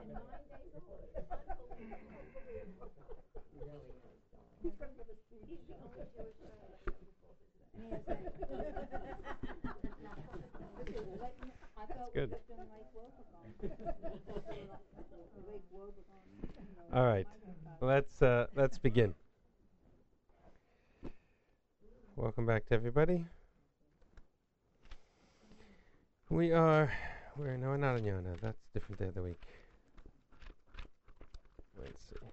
Good. All right, let's begin. Welcome back to everybody. We're not on Yonah. That's a different day of the week. Let's see.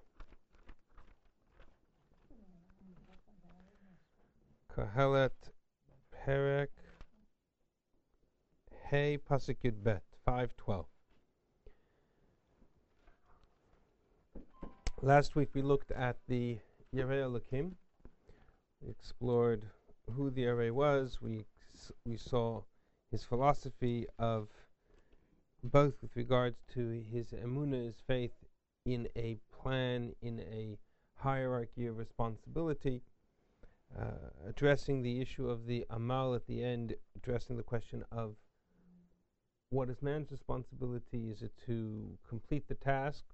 Kohelet Perek Hey Pasuk Yud Bet 5:12. Last week we looked at the Yarei Elokim. We explored who the Yarei was. We saw his philosophy of both with regards to his emunah, his faith in a plan, in a hierarchy of responsibility, addressing the issue of the amal at the end, addressing the question of what is man's responsibility. Is it to complete the task?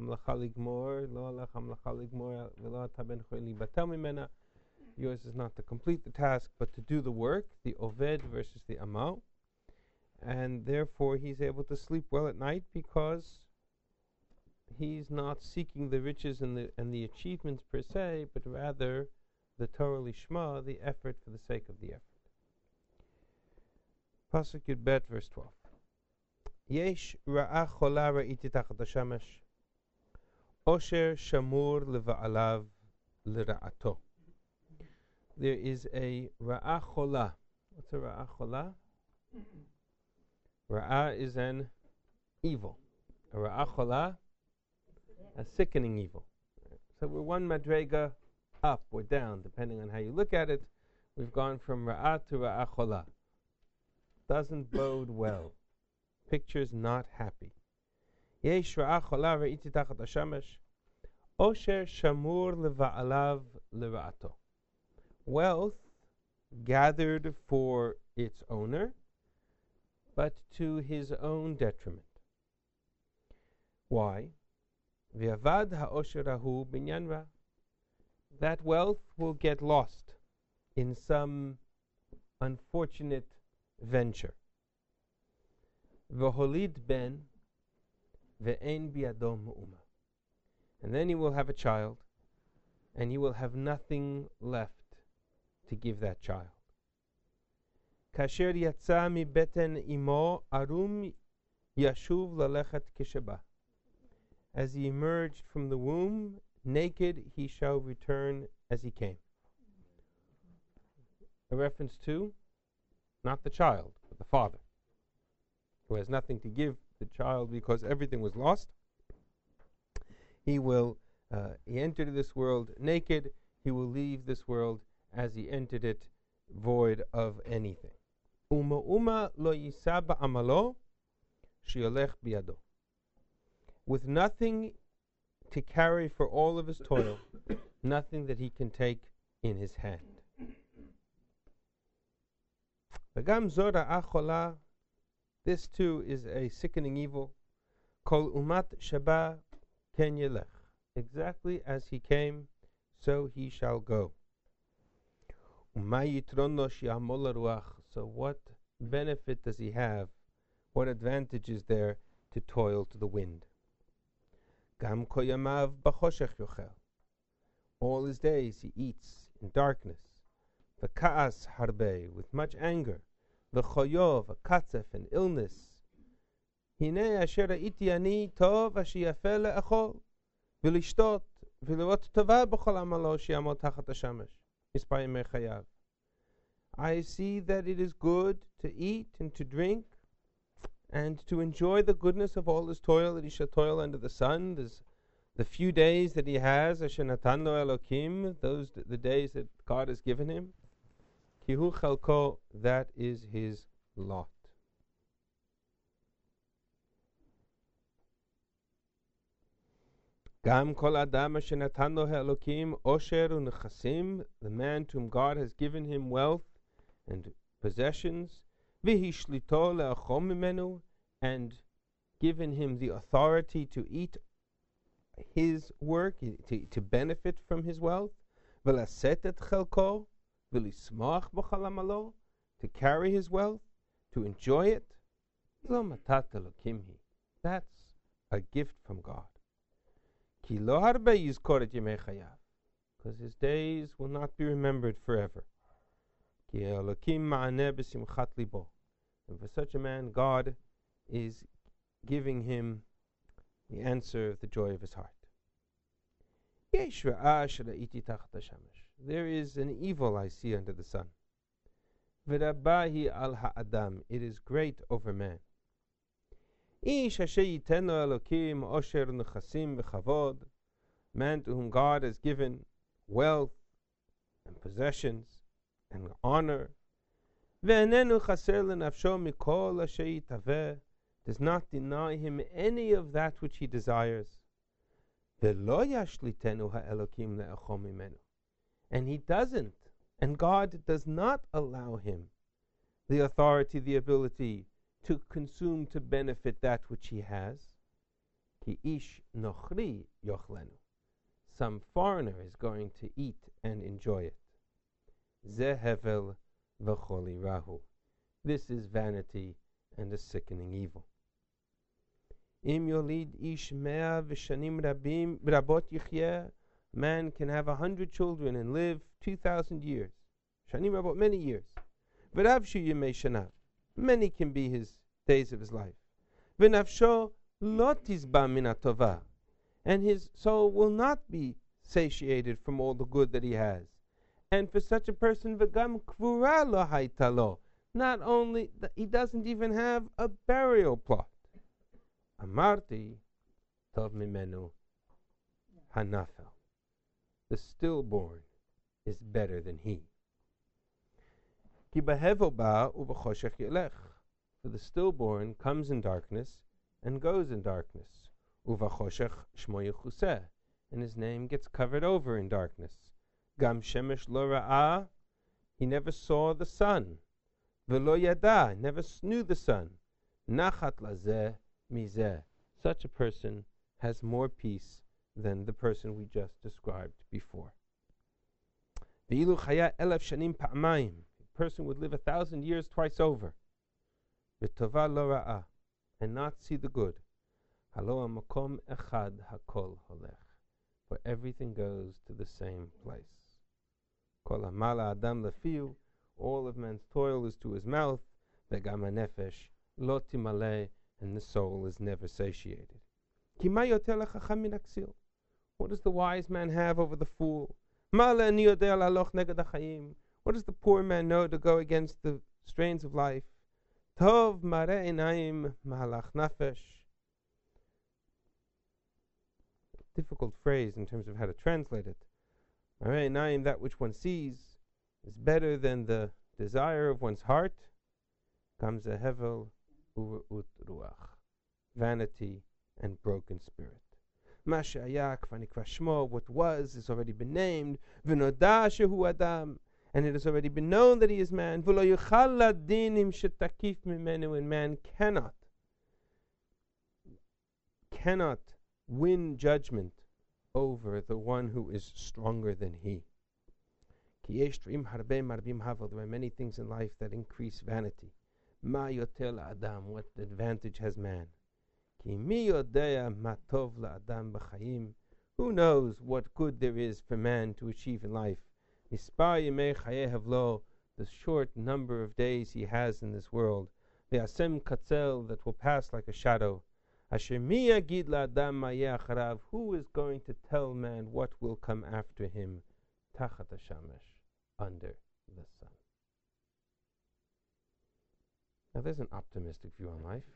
Yours is not to complete the task, but to do the work, the oved versus the amal. And therefore he's able to sleep well at night because he's not seeking the riches and the achievements per se, but rather the Torah Lishma, the effort for the sake of the effort. Pasuk Yud Bet, verse 12. Yesh ra'ah chola ra'iti tachat hashamesh, osher shamur leva'alav l'ra'ato. There is a ra'ah chola. What's a ra'ah chola? Ra'ah is an evil. A ra'ah chola, a sickening evil. So we're one madrega up or down, depending on how you look at it. We've gone from ra'ah to ra'ah chola. Doesn't bode well. Picture's not happy. Yesh ra'ah chola ra'iti tachat hashamesh, osher shamur leva'alav l'ra'ato. Wealth gathered for its owner, but to his own detriment. Why? V'avad ha'osherahu binyan ra. That wealth will get lost in some unfortunate venture. V'holid ben ve'en bi'ado me'uma. And then he will have a child, and he will have nothing left to give that child. Kasher yatsa mi beten imo arum yashuv lalechat kisheba. As he emerged from the womb, naked he shall return as he came. A reference to not the child, but the father, who has nothing to give the child because everything was lost. He entered this world naked. He will leave this world as he entered it, void of anything. Uma lo yisa ba'amalo shiolech biado. With nothing to carry for all of his toil, nothing that he can take in his hand. V'gam zora achola. This too is a sickening evil. Kol umat shaba ken yelech. Exactly as he came, so he shall go. So what benefit does he have? What advantage is there to toil to the wind? Gam koyamav b'choshech yochel. All his days he eats in darkness. V'ka'as harbe, with much anger. V'choyov, v'katzef, and illness. Hine asher ha'iti ani tov asher yafeh le'achol. V'lishtot, v'lirot tova b'chol amalo she'amod tachat hashamesh. I see that it is good to eat and to drink and to enjoy the goodness of all his toil, that he shall toil under the sun. There's the few days that he has, Asher natan lo Elokim, those the days that God has given him. Kihu chalko, that is his lot. Gam kol adam asher natan lo Elokim osher u'nechasim, the man to whom God has given him wealth and possessions, v'hi shlito le'achom mimenu, and given him the authority to eat his work, to benefit from his wealth, v'laset et chelko, v'lismoach b'chalamalo, to carry his wealth, to enjoy it. Lo matat Elokim hi. That's a gift from God. Ki lo harbe yizkor et yemei chayav, because his days will not be remembered forever. Ki Elokim ma'aneh b'simchat libo. And for such a man, God is giving him the answer of the joy of his heart. There is an evil I see under the sun. V'rabahi al ha'adam. It is great over man. Man to whom God has given wealth and possessions and honor, does not deny him any of that which he desires. And he doesn't, and God does not allow him the authority, the ability to consume, to benefit that which he has. Ki ish nochri yochlenu. Some foreigner is going to eat and enjoy it. Zehevel v'choli rahu. This is vanity and a sickening evil. Im yolid ish mea v'shanim rabot yichyeh. Man can have 100 children and live 2,000 years. Shanim rabot, many years. V'ravshu yemei shanav. Many can be his days of his life. V'nafsho lo tizba min hatova. And his soul will not be satiated from all the good that he has. And for such a person, v'gam kvura lo hayta lo. Not only that, he doesn't even have a burial plot. Amarti tov mimenu hanafel. The stillborn is better than he. Ki bahevo ba u'v'choshech yelech. For the stillborn comes in darkness and goes in darkness. U'v'choshech shmo yechuseh. And his name gets covered over in darkness. Gam shemesh lo ra'ah. He never saw the sun. V'lo yada. Never knew the sun. Nachat lazeh mizeh. Such a person has more peace than the person we just described before. V'ilu chaya elef shanim pa'amayim. A person would live 1,000 years twice over. V'tova lo ra'ah. And not see the good. Halo ha'makom echad hakol holech. For everything goes to the same place. Kol ha'mala adam lefiu. All of man's toil is to his mouth. V'gam ha'nefesh lo timaleh. And the soul is never satiated. Ki ma yoter lechacham min haksil. What does the wise man have over the fool? Ma le'ani yodeh la'aloch neged ha'chayim. What does the poor man know to go against the strains of life? Tov mareh einayim mahalach nafesh. Difficult phrase in terms of how to translate it. Mareh einayim, that which one sees, is better than the desire of one's heart. Comes a hevel u'ut ruach. Vanity and broken spirit. What was has already been named. V'noda shehu adam. And it has already been known that he is man. And man cannot win judgment over the one who is stronger than he. There are many things in life that increase vanity. What advantage has man? Who knows what good there is for man to achieve in life? The short number of days he has in this world, that will pass like a shadow. Who is going to tell man what will come after him? Under the sun. Now there's an optimistic view on life.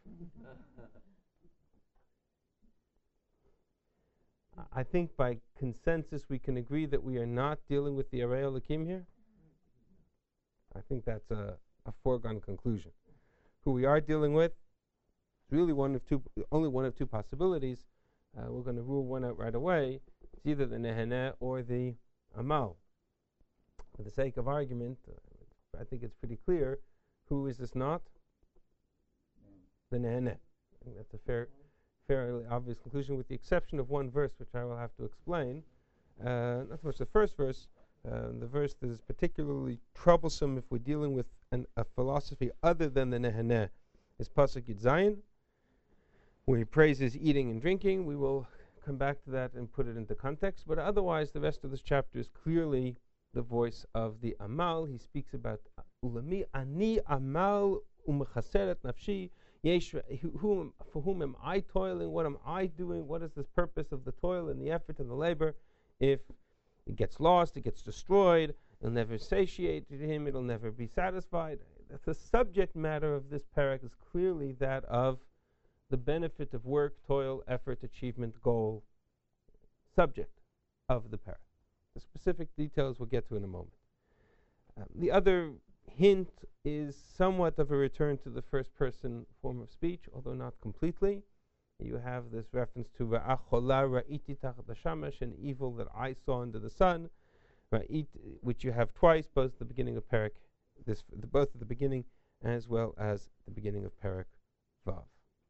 I think by consensus we can agree that we are not dealing with the Arei Elokim here. I think that's a foregone conclusion. Who we are dealing with is really only one of two possibilities. We're going to rule one out right away. It's either the Neheneh or the Amal. For the sake of argument, I think it's pretty clear. Who is this not? The Neheneh. I think that's a fairly obvious conclusion, with the exception of one verse, which I will have to explain. Not so much the first verse, the verse that is particularly troublesome if we're dealing with a philosophy other than the Nehaneh, is Pasuk Yud Zayin, where he praises eating and drinking. We will come back to that and put it into context, but otherwise the rest of this chapter is clearly the voice of the Amal. He speaks about Ulami ani Amal umechaseret nafshi, for whom am I toiling? What am I doing? What is the purpose of the toil and the effort and the labor? If it gets lost, it gets destroyed, it'll never satiate him, it'll never be satisfied. The subject matter of this parak is clearly that of the benefit of work, toil, effort, achievement, goal, subject of the parak. The specific details we'll get to in a moment. The other hint is somewhat of a return to the first person form of speech, although not completely. You have this reference to Va'achola ra'iti tachat hashamash, an evil that I saw under the sun, which you have twice, both at the beginning of parak, both at the beginning as well as the beginning of parak Vav.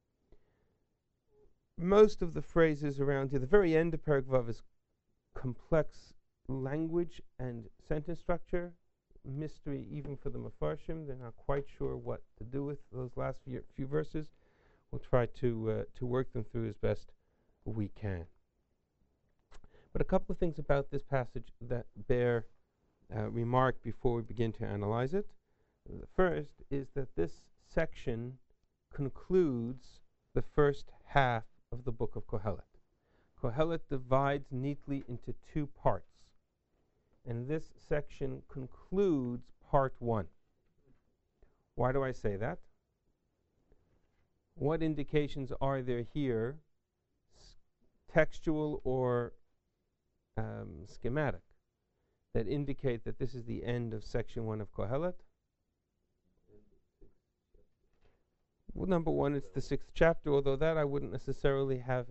Most of the phrases around here, the very end of parak Vav, is complex language and sentence structure, mystery even for the Mefarshim. They're not quite sure what to do with those last few verses. We'll try to work them through as best we can. But a couple of things about this passage that bear remark before we begin to analyze it. The first is that this section concludes the first half of the book of Kohelet. Kohelet divides neatly into two parts, and this section concludes part one. Why do I say that? What indications are there here, textual or schematic, that indicate that this is the end of section 1 of Kohelet? Well, number one, it's the 6th chapter, although that I wouldn't necessarily have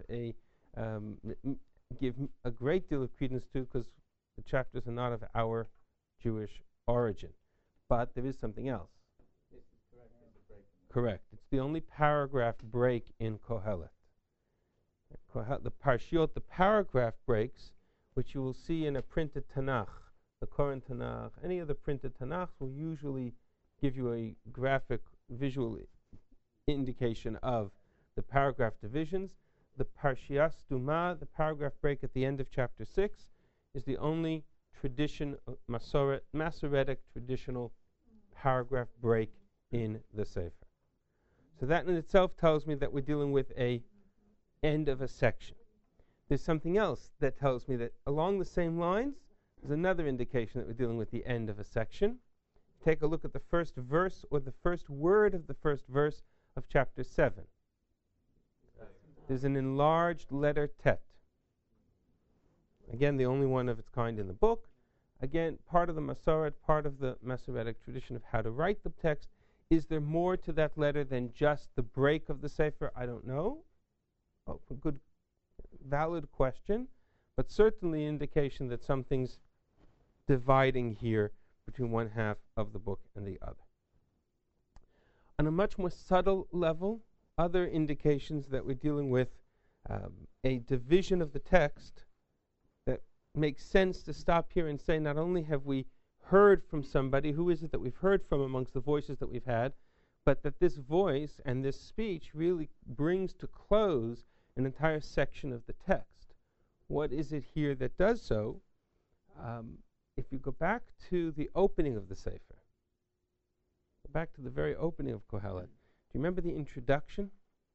give a great deal of credence to, because the chapters are not of our Jewish origin. But there is something else. Correct. It's the only paragraph break in Kohelet. The parshiot, the paragraph breaks, which you will see in a printed Tanakh, the Koran Tanakh, any of the printed Tanakhs will usually give you a graphic, visual indication of the paragraph divisions. The Parshiyas Duma, the paragraph break at the end of chapter 6, is the only Masoretic traditional paragraph break in the Sefer. So that in itself tells me that we're dealing with a end of a section. There's something else that tells me that along the same lines, there's another indication that we're dealing with the end of a section. Take a look at the first verse, or the first word of the first verse of chapter 7. There's an enlarged letter tet. Again, the only one of its kind in the book. Again, part of the Masoret, part of the Masoretic tradition of how to write the text. Is there more to that letter than just the break of the Sefer? I don't know. A good, valid question, but certainly indication that something's dividing here between one half of the book and the other. On a much more subtle level, other indications that we're dealing with a division of the text that makes sense to stop here and say, not only have we heard from somebody, who is it that we've heard from amongst the voices that we've had, but that this voice and this speech really brings to close an entire section of the text. What is it here that does so? If you go back to the opening of the Sefer, go back to the very opening of Kohelet, do you remember the introduction?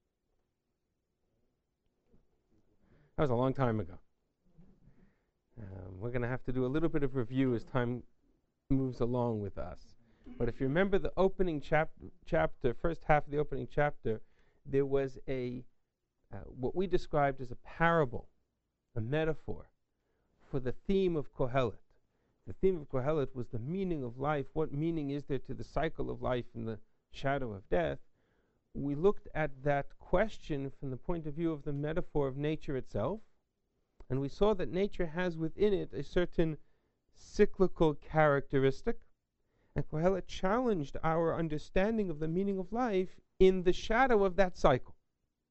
That was a long time ago. We're going to have to do a little bit of review as time moves along with us. But if you remember the opening chapter, first half of the opening chapter, there was what we described as a parable, a metaphor, for the theme of Kohelet. The theme of Kohelet was the meaning of life. What meaning is there to the cycle of life and the shadow of death? We looked at that question from the point of view of the metaphor of nature itself, and we saw that nature has within it a certain cyclical characteristic, and Kohelet challenged our understanding of the meaning of life in the shadow of that cycle.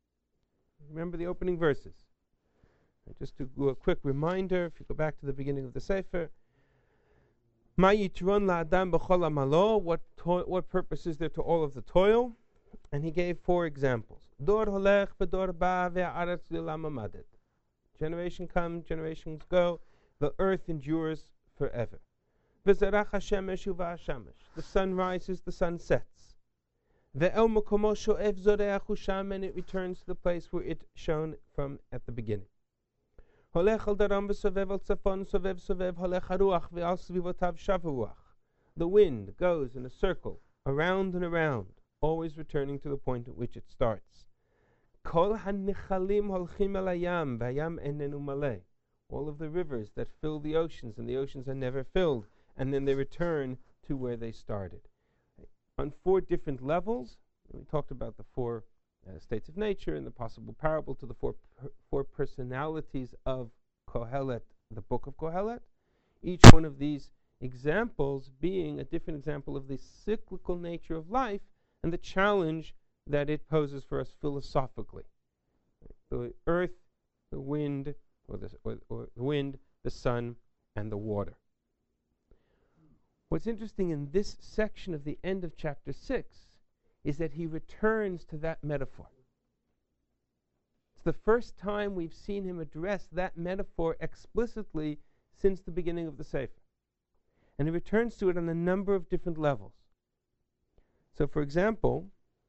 Remember the opening verses. Just to do a quick reminder, if you go back to the beginning of the Sefer, Ma yitron la'adam b'chol amalo, what purpose is there to all of the toil? And he gave 4 examples. Dor holech v'dor ba ve'aretz li'olam amadet. Generation comes, generations go, the earth endures forever. V'zerach hashemesh uva'ashamesh. The sun rises, the sun sets. Ve'el makomo sho'ev zoreach u'sham, and it returns to the place where it shone from at the beginning. Holech al daram v'sovev al tzafon sovev sovev holech haruach ve'al svivotav shavuach. The wind goes in a circle, around and around, always returning to the point at which it starts. Kol hanichalim holchim el hayam v'hayam enenu maleh. All of the rivers that fill the oceans, and the oceans are never filled, and then they return to where they started. On 4 different levels, we talked about the 4 states of nature and the possible parable to the four personalities of Kohelet, the book of Kohelet. Each one of these examples being a different example of the cyclical nature of life and the challenge that it poses for us philosophically. The earth, the wind, or the wind, the sun, and the water. What's interesting in this section of the end of chapter 6 is that he returns to that metaphor. It's the first time we've seen him address that metaphor explicitly since the beginning of the Sefer. And he returns to it on a number of different levels. So, for example,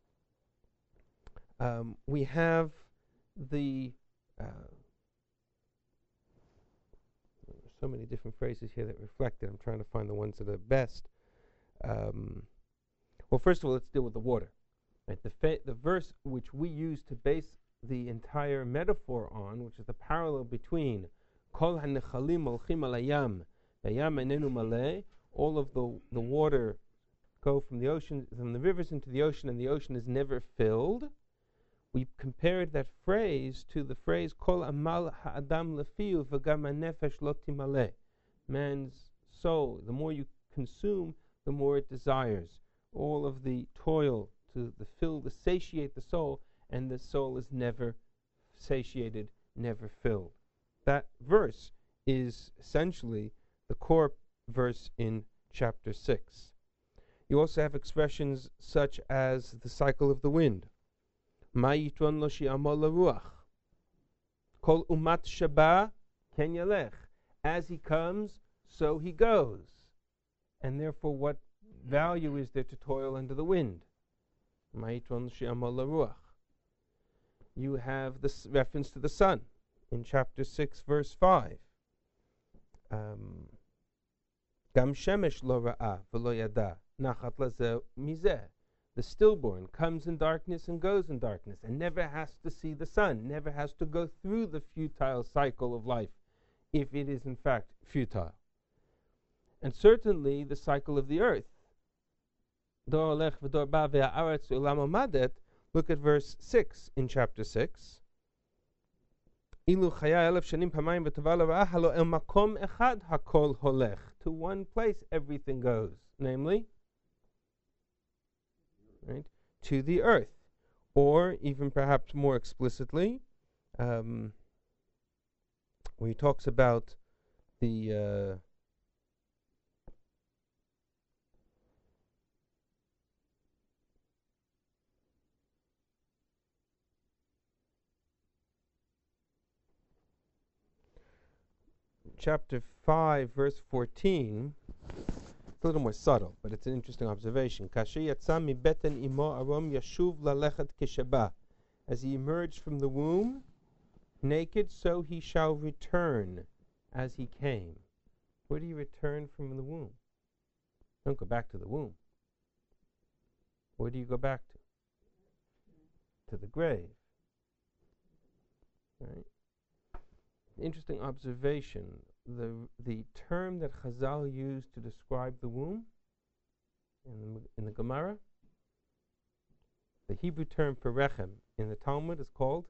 we have the so many different phrases here that reflect it. I'm trying to find the ones that are best. Well, first of all, let's deal with the water. Right? The verse which we use to base the entire metaphor on, which is the parallel between Kol hanechalim olchim al hayam v'hayam enenu maleh, all of the water go from the ocean, from the rivers into the ocean, and the ocean is never filled. We compared that phrase to the phrase Kol amal ha'adam lefiu v'gam hanefesh lo timaleh. Man's soul, the more you consume, the more it desires. All of the toil to satiate the soul, and the soul is never satiated, never filled. That verse is essentially the core verse in chapter 6. You also have expressions such as the cycle of the wind. Ma yitron lo shi'amol laruach. Kol umat shaba ken yalech. As he comes, so he goes. And therefore, what value is there to toil under the wind? Ma yitron lo shi'amol laruach. You have this reference to the sun in chapter 6, verse 5. Gam shemesh lo ra'ah v'lo yada nachat lazeh mizeh. The stillborn comes in darkness and goes in darkness, and never has to see the sun, never has to go through the futile cycle of life, if it is in fact futile. And certainly the cycle of the earth. Dor olech v'dor ba ve'ha'aretz u'olam amadet. Look at verse 6 in chapter 6. Ilu chaya elef shanim pamayim v'tova l'ra'ah halo el makom echad hakol holech. To one place everything goes, namely, right, to the earth. Or even perhaps more explicitly, where he talks about the chapter 5, verse 14, it's a little more subtle, but it's an interesting observation. As he emerged from the womb, naked, so he shall return as he came. Where do you return from the womb? Don't go back to the womb. Where do you go back to? To the grave. Right? Interesting observation. The term that Chazal used to describe the womb in the Gemara, the Hebrew term for rechem in the Talmud is called,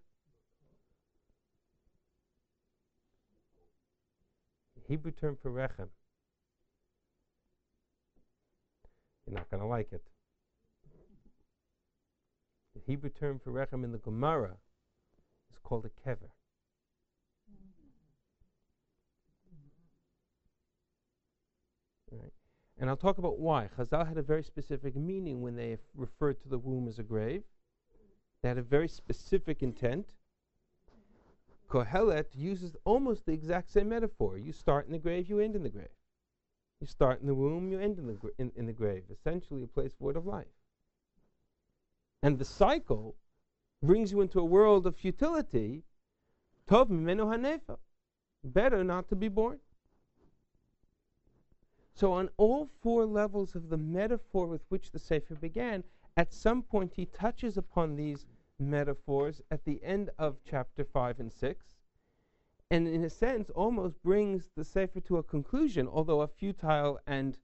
the Hebrew term for rechem, you're not going to like it. The Hebrew term for rechem in the Gemara is called a kever. Right. And I'll talk about why. Chazal had a very specific meaning when they referred to the womb as a grave. They had a very specific intent. Kohelet uses almost the exact same metaphor. You start in the grave, you end in the grave. You start in the womb, you end in the grave. Essentially a place void of life. And the cycle brings you into a world of futility. Tov mimenu hanefa. Better not to be born. So on all four levels of the metaphor with which the Sefer began, at some point he touches upon these metaphors at the end of chapter 5 and 6, and in a sense almost brings the Sefer to a conclusion, although a futile and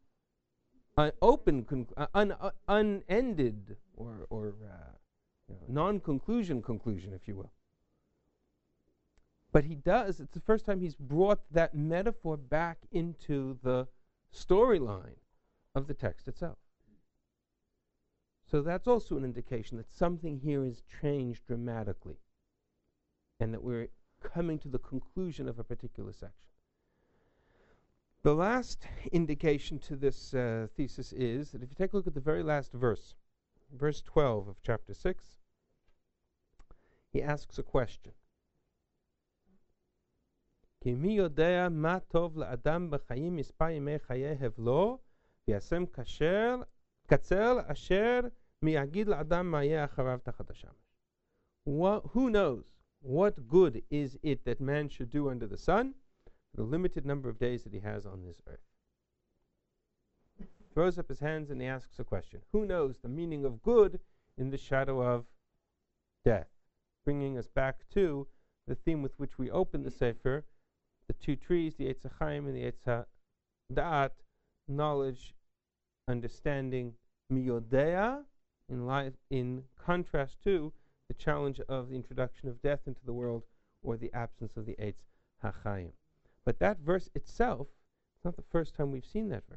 unended or non-conclusion conclusion, if you will. But he does, it's the first time he's brought that metaphor back into the storyline of the text itself. So that's also an indication that something here is changed dramatically and that we're coming to the conclusion of a particular section. The last indication to this thesis is that if you take a look at the very last verse, verse 12 of chapter 6, he asks a question. כי מי יודע מה טוב לאדם בחיים מספר ימי חייו לו וישם קצר אשר מי יגיד לאדם מה יהיה אחריו תחת השמש. Who knows what good is it that man should do under the sun for the limited number of days that he has on this earth? Throws up his hands and he asks a question. Who knows the meaning of good in the shadow of death? Bringing us back to the theme with which we open the Sefer, the two trees, the Eitz HaChaim and the Eitz HaDa'at, knowledge, understanding, miyodea, in contrast to the challenge of the introduction of death into the world or the absence of the Eitz HaChaim. But that verse itself, it's not the first time we've seen that verse.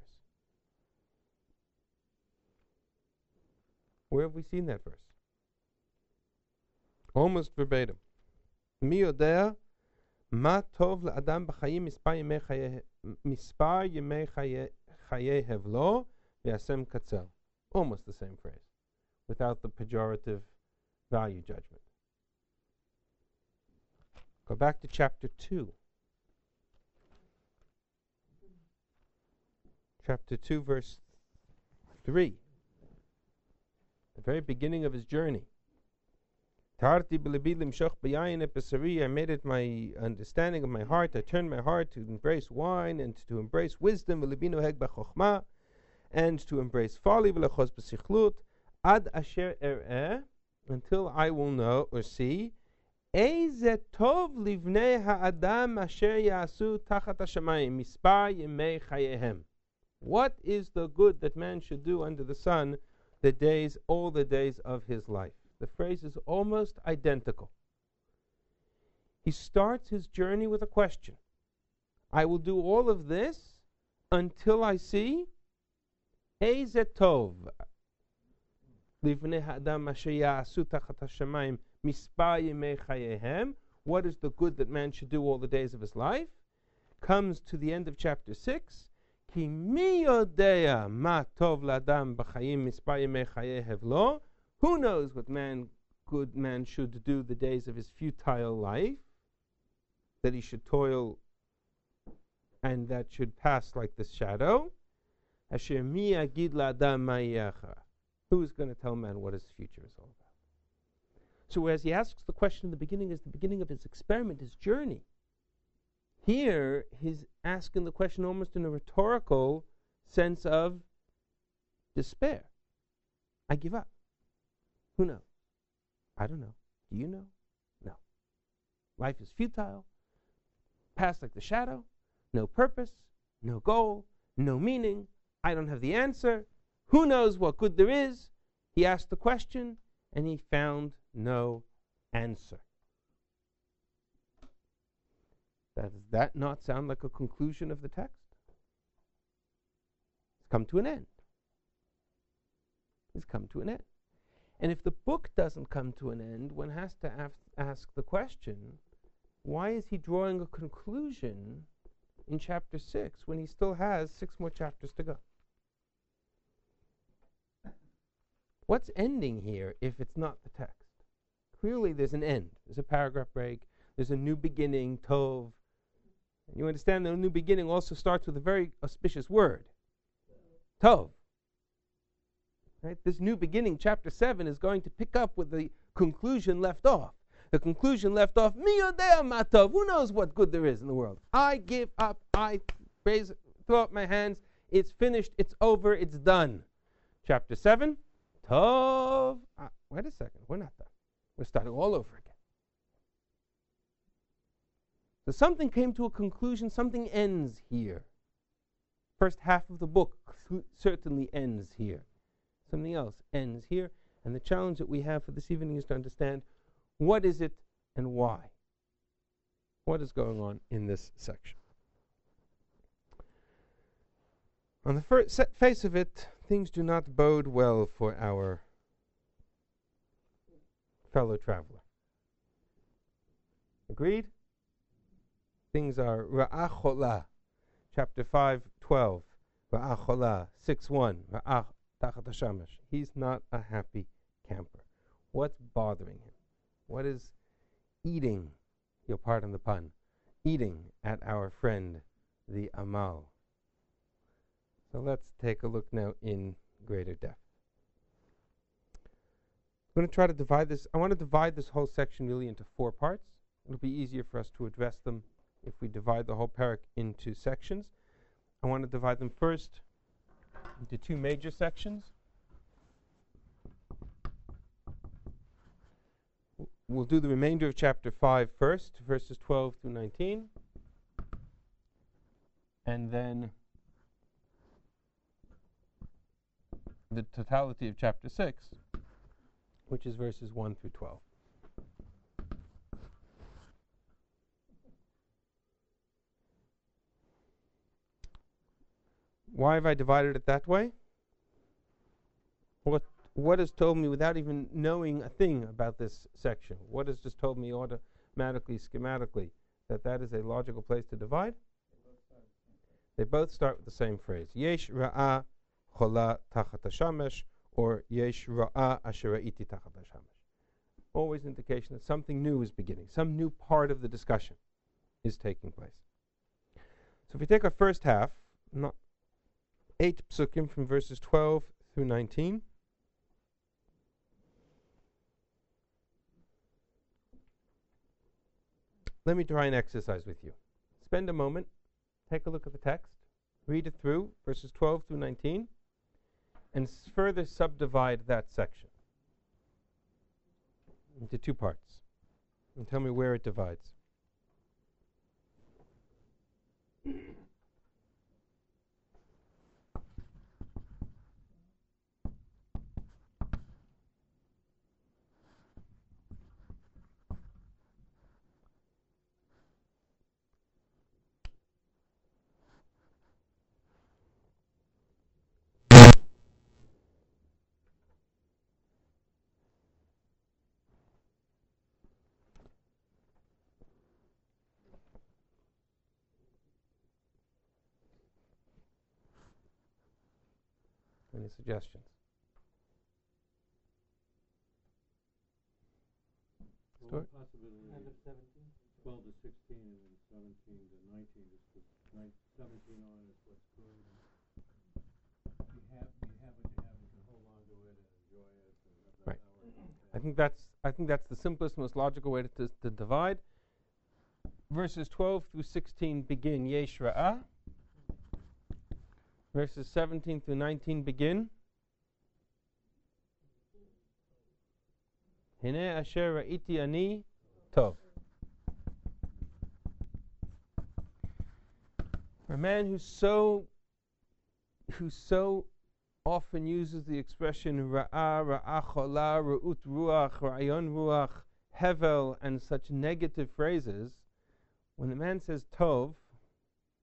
Where have we seen that verse? Almost verbatim. Miyodea מה טוב לאדם בחיים מספר ימי חייו לו וישם קצר. Almost the same phrase, without the pejorative value judgment. Go back to chapter 2. Chapter 2, verse 3. The very beginning of his journey. I made it my understanding of my heart. I turned my heart to embrace wine and to embrace wisdom, and to embrace folly, ad asher until I will know or see what is the good that man should do under the sun all the days of his life. The phrase is almost identical. He starts his journey with a question. I will do all of this until I see Eizeh Tov livnei ha'adam asher ya'asu tachat hashamayim mispar yemei chayehem. What is the good that man should do all the days of his life? Comes to the end of chapter 6. Ki mi yodea ma tov la'adam b'chayim mispar yemei chayev lo. Who knows what good man should do the days of his futile life, that he should toil and that should pass like the shadow. Asher mi yagid la'adam ma yeh acharav. Who is going to tell man what his future is all about? So as he asks the question in the beginning, is the beginning of his experiment, his journey. Here, he's asking the question almost in a rhetorical sense of despair. I give up. Who knows? I don't know. Do you know? No. Life is futile, past like the shadow, no purpose, no goal, no meaning. I don't have the answer. Who knows what good there is? He asked the question, and he found no answer. Does that not sound like a conclusion of the text? It's come to an end. It's come to an end. And if the book doesn't come to an end, one has to ask the question, why is he drawing a conclusion in chapter 6 when he still has 6 more chapters to go? What's ending here if it's not the text? Clearly there's an end. There's a paragraph break. There's a new beginning, tov. And you understand the new beginning also starts with a very auspicious word, tov. Right? This new beginning, chapter 7, is going to pick up with the conclusion left off. The conclusion left off, mi yodea ma tov. Who knows what good there is in the world? I give up. I throw up my hands. It's finished. It's over. It's done. Chapter 7, tov. Wait a second. We're not done. We're starting all over again. So something came to a conclusion. Something ends here. First half of the book certainly ends here. Something else ends here. And the challenge that we have for this evening is to understand what is it and why. What is going on in this section? On the face of it, things do not bode well for our fellow traveler. Agreed? Things are ra'achola, chapter 5:12, ra'achola, 6:1, ra'ach tachat hashamash. He's not a happy camper. What's bothering him? What is eating, you'll pardon the pun, eating at our friend, the Amal? So let's take a look now in greater depth. I'm going to try to divide this. I want to divide this whole section really into 4 parts. It'll be easier for us to address them if we divide the whole parak into sections. I want to divide them first into 2 major sections. We'll do the remainder of chapter 5 first, verses 12 through 19. And then the totality of chapter 6, which is verses 1 through 12. Why have I divided it that way? What has told me without even knowing a thing about this section? What has just told me automatically, schematically, that is a logical place to divide? They both start with the same phrase. Yesh ra'a chola tachat hashamesh, or yesh ra'a asher ra'iti tachat hashamesh. Always indication that something new is beginning. Some new part of the discussion is taking place. So if we take our first half, 8 psukim from verses 12 through 19. Let me try an exercise with you. Spend a moment, take a look at the text, read it through, verses 12 through 19, and further subdivide that section into 2 parts. And tell me where it divides. Any suggestions? Well, possibility end of 17? 12 to 16 and then 17 to 19, just because 17 on is what's good. You have what you have, you can hold on to it and enjoy it. And Right. I think that's the simplest, most logical way to divide. Verses 12 through 16 begin Yesh Ra'ah. Verses 17 through 19 begin Hine asher ra'iti ani tov. For a man who so often uses the expression ra'a, ra'achola, ra'ut ruach, ra'ayon ruach, hevel, and such negative phrases, when the man says tov,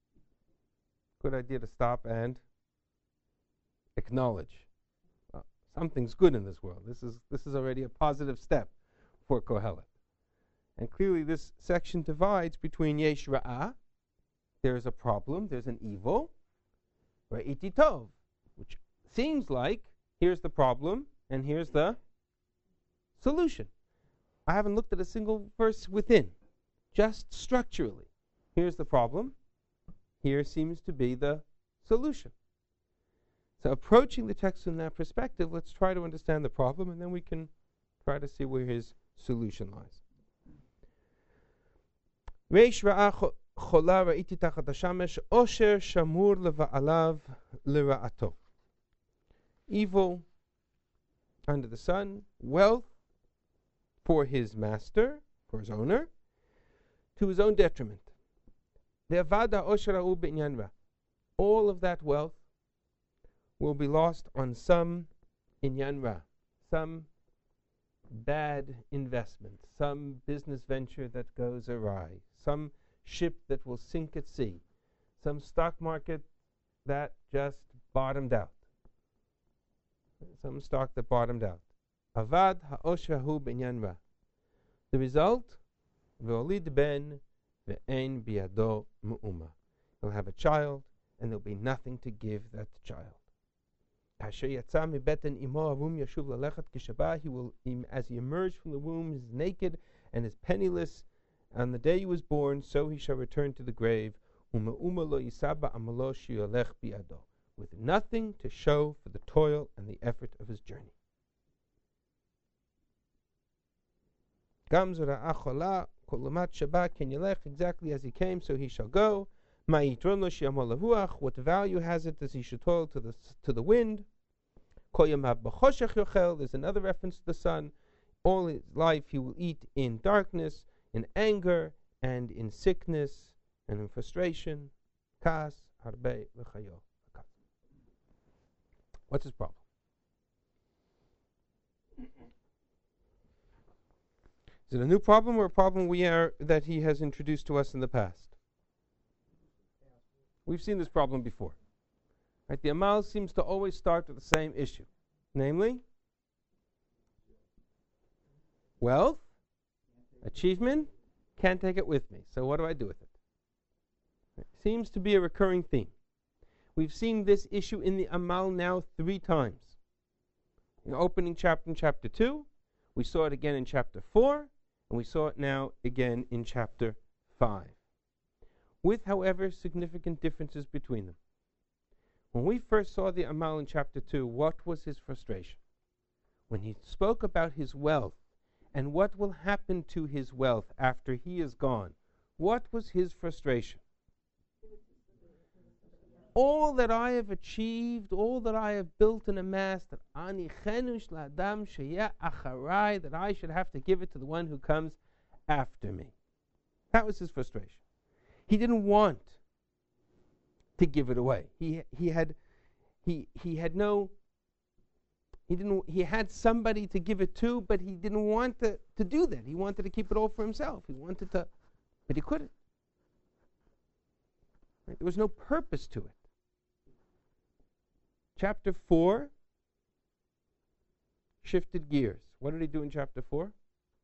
good idea to stop and acknowledge. Something's good in this world. This is already a positive step for Kohelet. And clearly this section divides between Yesh Ra'ah, there's a problem, there's an evil, Ra'iti Tov, which seems like here's the problem and here's the solution. I haven't looked at a single verse within, just structurally. Here's the problem, here seems to be the solution. So approaching the text from that perspective, let's try to understand the problem, and then we can try to see where his solution lies. Reish ra'ah chola ra'iti tachat hashamesh osher shamur leva'alav lira'ato. Evil under the sun, wealth for his master, for his owner, to his own detriment. Ve'avada osher ra'u b'inyan ra. All of that wealth will be lost on some inyan ra, some bad investment, some business venture that goes awry, some ship that will sink at sea, some stock market that just bottomed out, some stock that bottomed out. Avad ha'oshrahu b'inyan ra. The result, ve'olid ben ve'ein biado mu'uma. He'll have a child, and there'll be nothing to give that child. He will, as he emerged from the womb, is naked and is penniless. On the day he was born, so he shall return to the grave, with nothing to show for the toil and the effort of his journey. Exactly as he came, so he shall go. What value has it that he should toil to the wind? There's another reference to the sun. All his life he will eat in darkness, in anger, and in sickness, and in frustration. What's his problem? Is it a new problem or a problem that he has introduced to us in the past? We've seen this problem before. Right? The Amal seems to always start with the same issue, namely wealth, achievement, can't take it with me. So what do I do with it? It seems to be a recurring theme. We've seen this issue in the Amal now 3 times. In the opening chapter in chapter 2, we saw it again in chapter 4, and we saw it now again in chapter 5. With, however, significant differences between them. When we first saw the Amal in chapter 2, what was his frustration? When he spoke about his wealth and what will happen to his wealth after he is gone, what was his frustration? All that I have achieved, all that I have built and amassed, that I should have to give it to the one who comes after me. That was his frustration. He didn't want to give it away. He had somebody to give it to, but he didn't want to do that. He wanted to keep it all for himself. But he couldn't. Right? There was no purpose to it. Chapter 4 shifted gears. What did he do in chapter 4?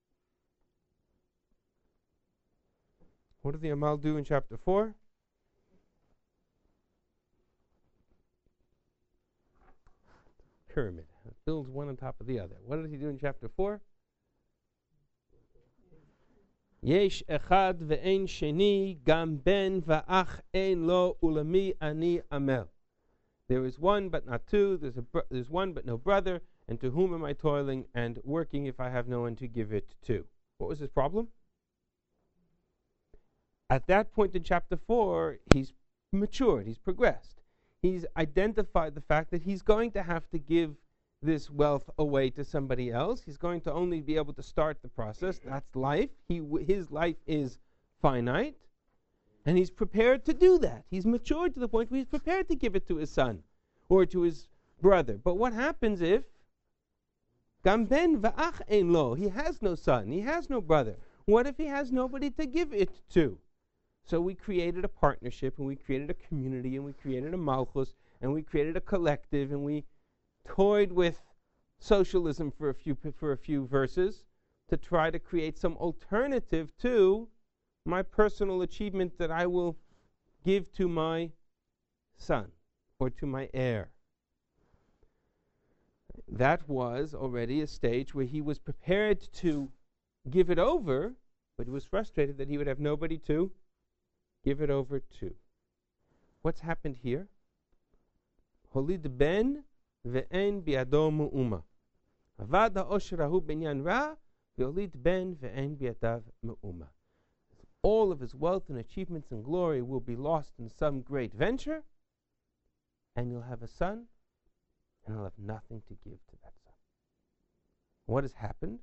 What did the Amal do in chapter 4? Pyramid. It builds one on top of the other. What did he do in chapter 4? Yesh echad ve'ein sheni gam ben va'ach ein lo ulami ani amel. There is one but not two. There's one but no brother. And to whom am I toiling and working if I have no one to give it to? What was his problem? At that point in chapter 4, he's matured, he's progressed. He's identified the fact that he's going to have to give this wealth away to somebody else. He's going to only be able to start the process. That's life. His life is finite. And he's prepared to do that. He's matured to the point where he's prepared to give it to his son or to his brother. But what happens if Gam ben va'ach ein lo, he has no son, he has no brother. What if he has nobody to give it to? So we created a partnership, and we created a community, and we created a malchus, and we created a collective, and we toyed with socialism for a few verses to try to create some alternative to my personal achievement that I will give to my son or to my heir. That was already a stage where he was prepared to give it over, but he was frustrated that he would have nobody to give it over to. What's happened here? Holid ben ve'en biado mu'uma. Avad ha'osher hahu binyan ra ve'holid ben ve'en biadav mu'uma. All of his wealth and achievements and glory will be lost in some great venture, and you'll have a son, and he'll have nothing to give to that son. What has happened?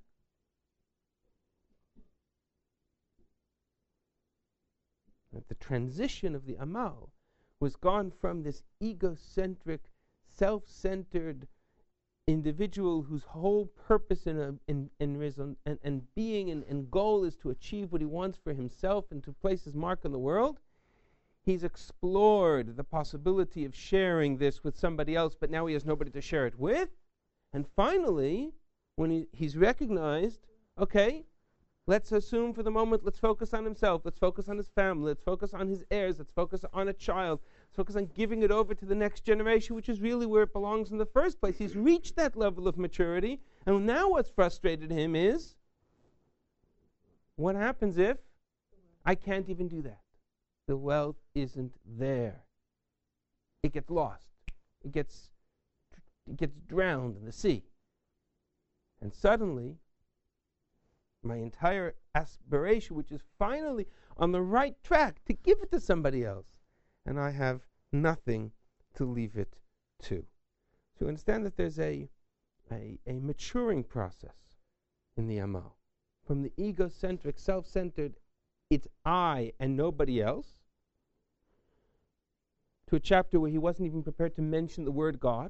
That the transition of the Amal was gone from this egocentric, self-centered individual whose whole purpose and being and goal is to achieve what he wants for himself and to place his mark on the world. He's explored the possibility of sharing this with somebody else, but now he has nobody to share it with. And finally, when he's recognized, okay, let's assume for the moment, let's focus on himself, let's focus on his family, let's focus on his heirs, let's focus on a child, let's focus on giving it over to the next generation, which is really where it belongs in the first place. He's reached that level of maturity, and now what's frustrated him is, what happens if I can't even do that? The wealth isn't there. It gets lost. It gets drowned in the sea. And suddenly, my entire aspiration, which is finally on the right track to give it to somebody else, and I have nothing to leave it to. So understand that there's a maturing process in the Amal. From the egocentric, self-centered, it's I and nobody else, to a chapter where he wasn't even prepared to mention the word God,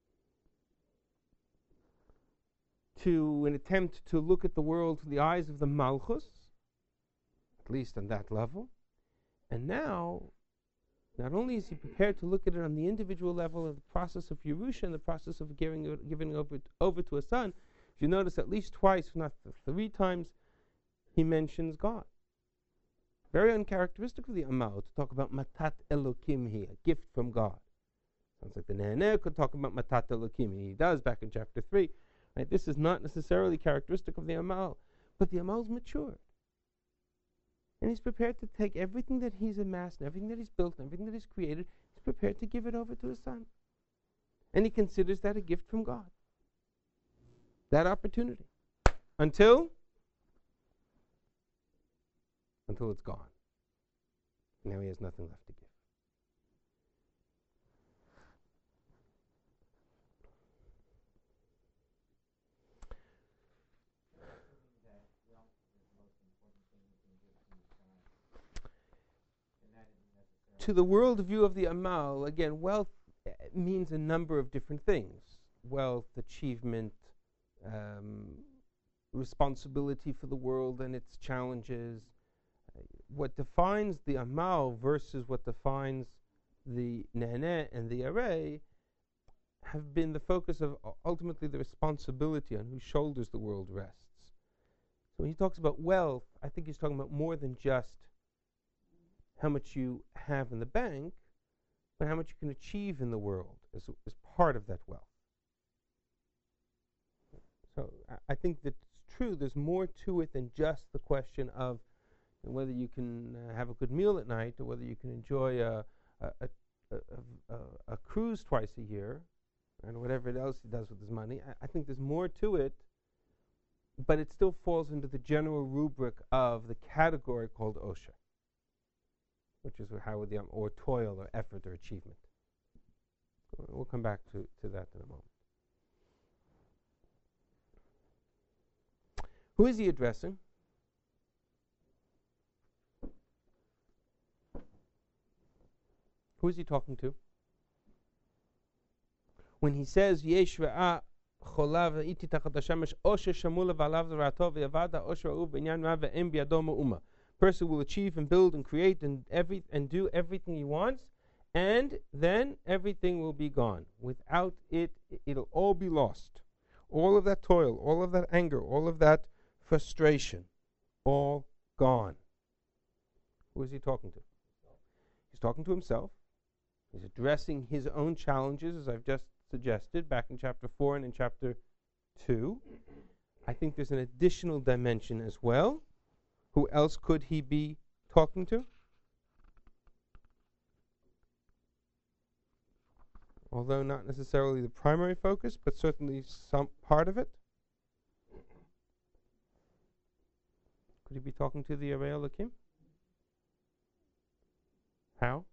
to an attempt to look at the world through the eyes of the Malchus, at least on that level. And now, not only is he prepared to look at it on the individual level of the process of Yerusha and the process of giving over to a son, if you notice at least twice, if not 3 times, he mentions God. Very uncharacteristic of the Amal to talk about Matat Elokim here, a gift from God. Sounds like the Ne'aneh could talk about Matat Elokim. He does back in chapter 3. Right? This is not necessarily characteristic of the Amal, but the Amal's matured. And he's prepared to take everything that he's amassed, and everything that he's built, and everything that he's created, he's prepared to give it over to his son. And he considers that a gift from God. That opportunity. Until it's gone. Now he has nothing left to give. To the worldview of the Amal, again, wealth means a number of different things. Wealth, achievement, responsibility for the world and its challenges. What defines the Amal versus what defines the Ne'aneh and the Arei have been the focus of ultimately the responsibility on whose shoulders the world rests. So when he talks about wealth, I think he's talking about more than just how much you have in the bank, but how much you can achieve in the world as part of that wealth. So I think that it's true, there's more to it than just the question of whether you can have a good meal at night or whether you can enjoy a cruise twice a year and whatever else he does with his money. I think there's more to it, but it still falls into the general rubric of the category called Osher, which is or toil or effort or achievement. We'll come back to that in a moment. Who is he addressing? Who is he talking to? When he says, Yesh ra'a cholav iti tachat hashemesh osher shamula v'alav v'ratov v'yavada osher ra'u b'inyan ra ve'em b'yado ma'uma. Person will achieve and build and create and do everything he wants, and then everything will be gone. Without it, it'll all be lost. all of that toil, all of that anger, all of that frustration, all gone. Who is he talking to? He's talking to himself. He's addressing his own challenges, as I've just suggested, back in chapter 4 and in chapter 2. I think there's an additional dimension as well. Who else could he be talking to? Although not necessarily the primary focus, but certainly some part of it. Could he be talking to the Arei Elokim? How?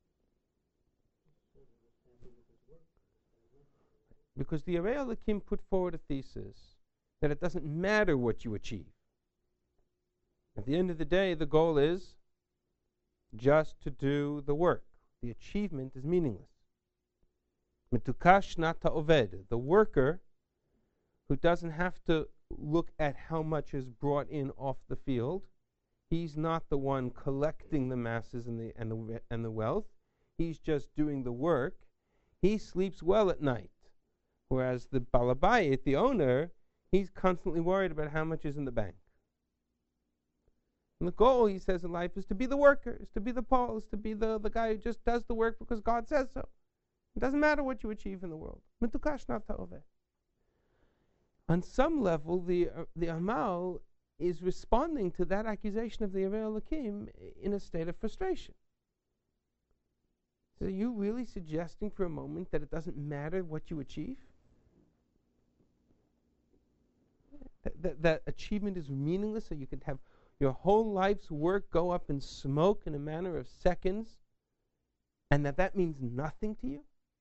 Because the Arei Elokim put forward a thesis that it doesn't matter what you achieve. At the end of the day, the goal is just to do the work. The achievement is meaningless. Mitukash nata oved, the worker who doesn't have to look at how much is brought in off the field. He's not the one collecting the masses and the wealth. He's just doing the work. He sleeps well at night. Whereas the balabayit, the owner, he's constantly worried about how much is in the bank. And the goal, he says, in life is to be the worker, is to be the Paul, is to be the guy who just does the work because God says so. It doesn't matter what you achieve in the world. On some level, the Amal is responding to that accusation of the Arei Elokim in a state of frustration. So are you really suggesting for a moment that it doesn't matter what you achieve? That achievement is meaningless, so you could have your whole life's work go up in smoke in a matter of seconds, and that means nothing to you?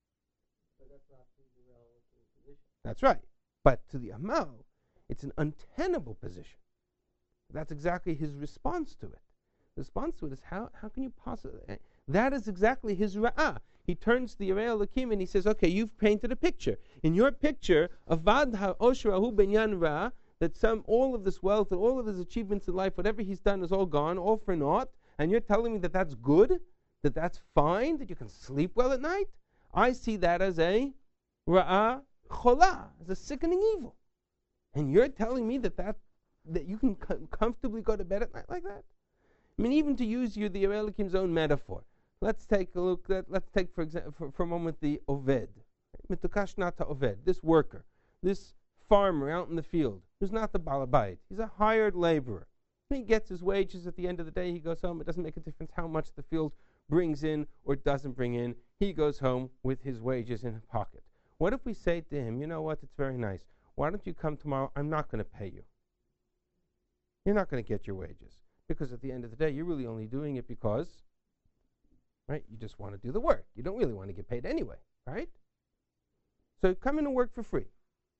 That's right. But to the Amal, it's an untenable position. That's exactly his response to it. The response to it is, how can you possibly... That is exactly his ra'ah. He turns to the Arei Elokim and he says, okay, you've painted a picture. In your picture, avad ha'oshrahu benyan ra, that all of this wealth and all of his achievements in life, whatever he's done is all gone, all for naught, and you're telling me that that's good, that that's fine, that you can sleep well at night? I see that as a ra'ah cholah, as a sickening evil. And you're telling me that you can comfortably go to bed at night like that? I mean, even to use the Arei Elokim's own metaphor, let's take a look. Let's take, for example, for a moment, the oved, mitukash nata oved, this worker, this farmer out in the field, who's not the balabayit. He's a hired laborer. He gets his wages at the end of the day. He goes home. It doesn't make a difference how much the field brings in or doesn't bring in. He goes home with his wages in his pocket. What if we say to him, you know what, it's very nice. Why don't you come tomorrow? I'm not going to pay you. You're not going to get your wages. Because at the end of the day, you're really only doing it because, right, you just want to do the work. You don't really want to get paid anyway, right? So come in and work for free.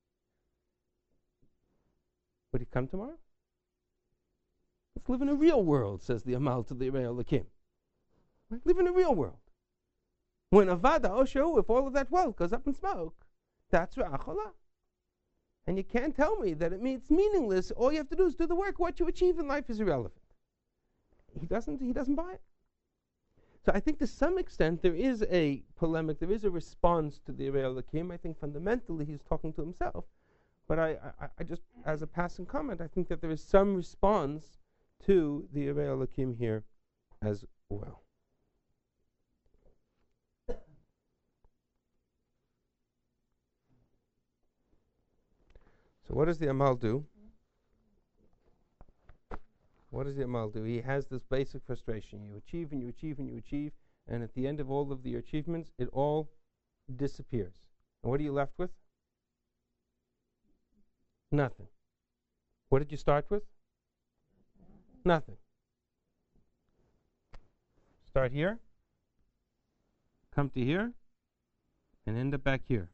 Would he come tomorrow? Let's live in a real world, says the Amal to the Arei Elokim. Right? Live in a real world. When avada osho, if all of that wealth goes up in smoke, that's ra'acholah. And you can't tell me that it's meaningless. All you have to do is do the work. What you achieve in life is irrelevant. He doesn't buy it. So I think to some extent there is a polemic, there is a response to the Arei Elokim. I think fundamentally he's talking to himself. But I just, as a passing comment, I think that there is some response to the Arei Elokim here as well. So what does the Amal do? What does the Amal do? He has this basic frustration. You achieve and you achieve and you achieve, and at the end of all of your achievements, it all disappears. And what are you left with? Nothing. What did you start with? Nothing. Start here, come to here, and end up back here.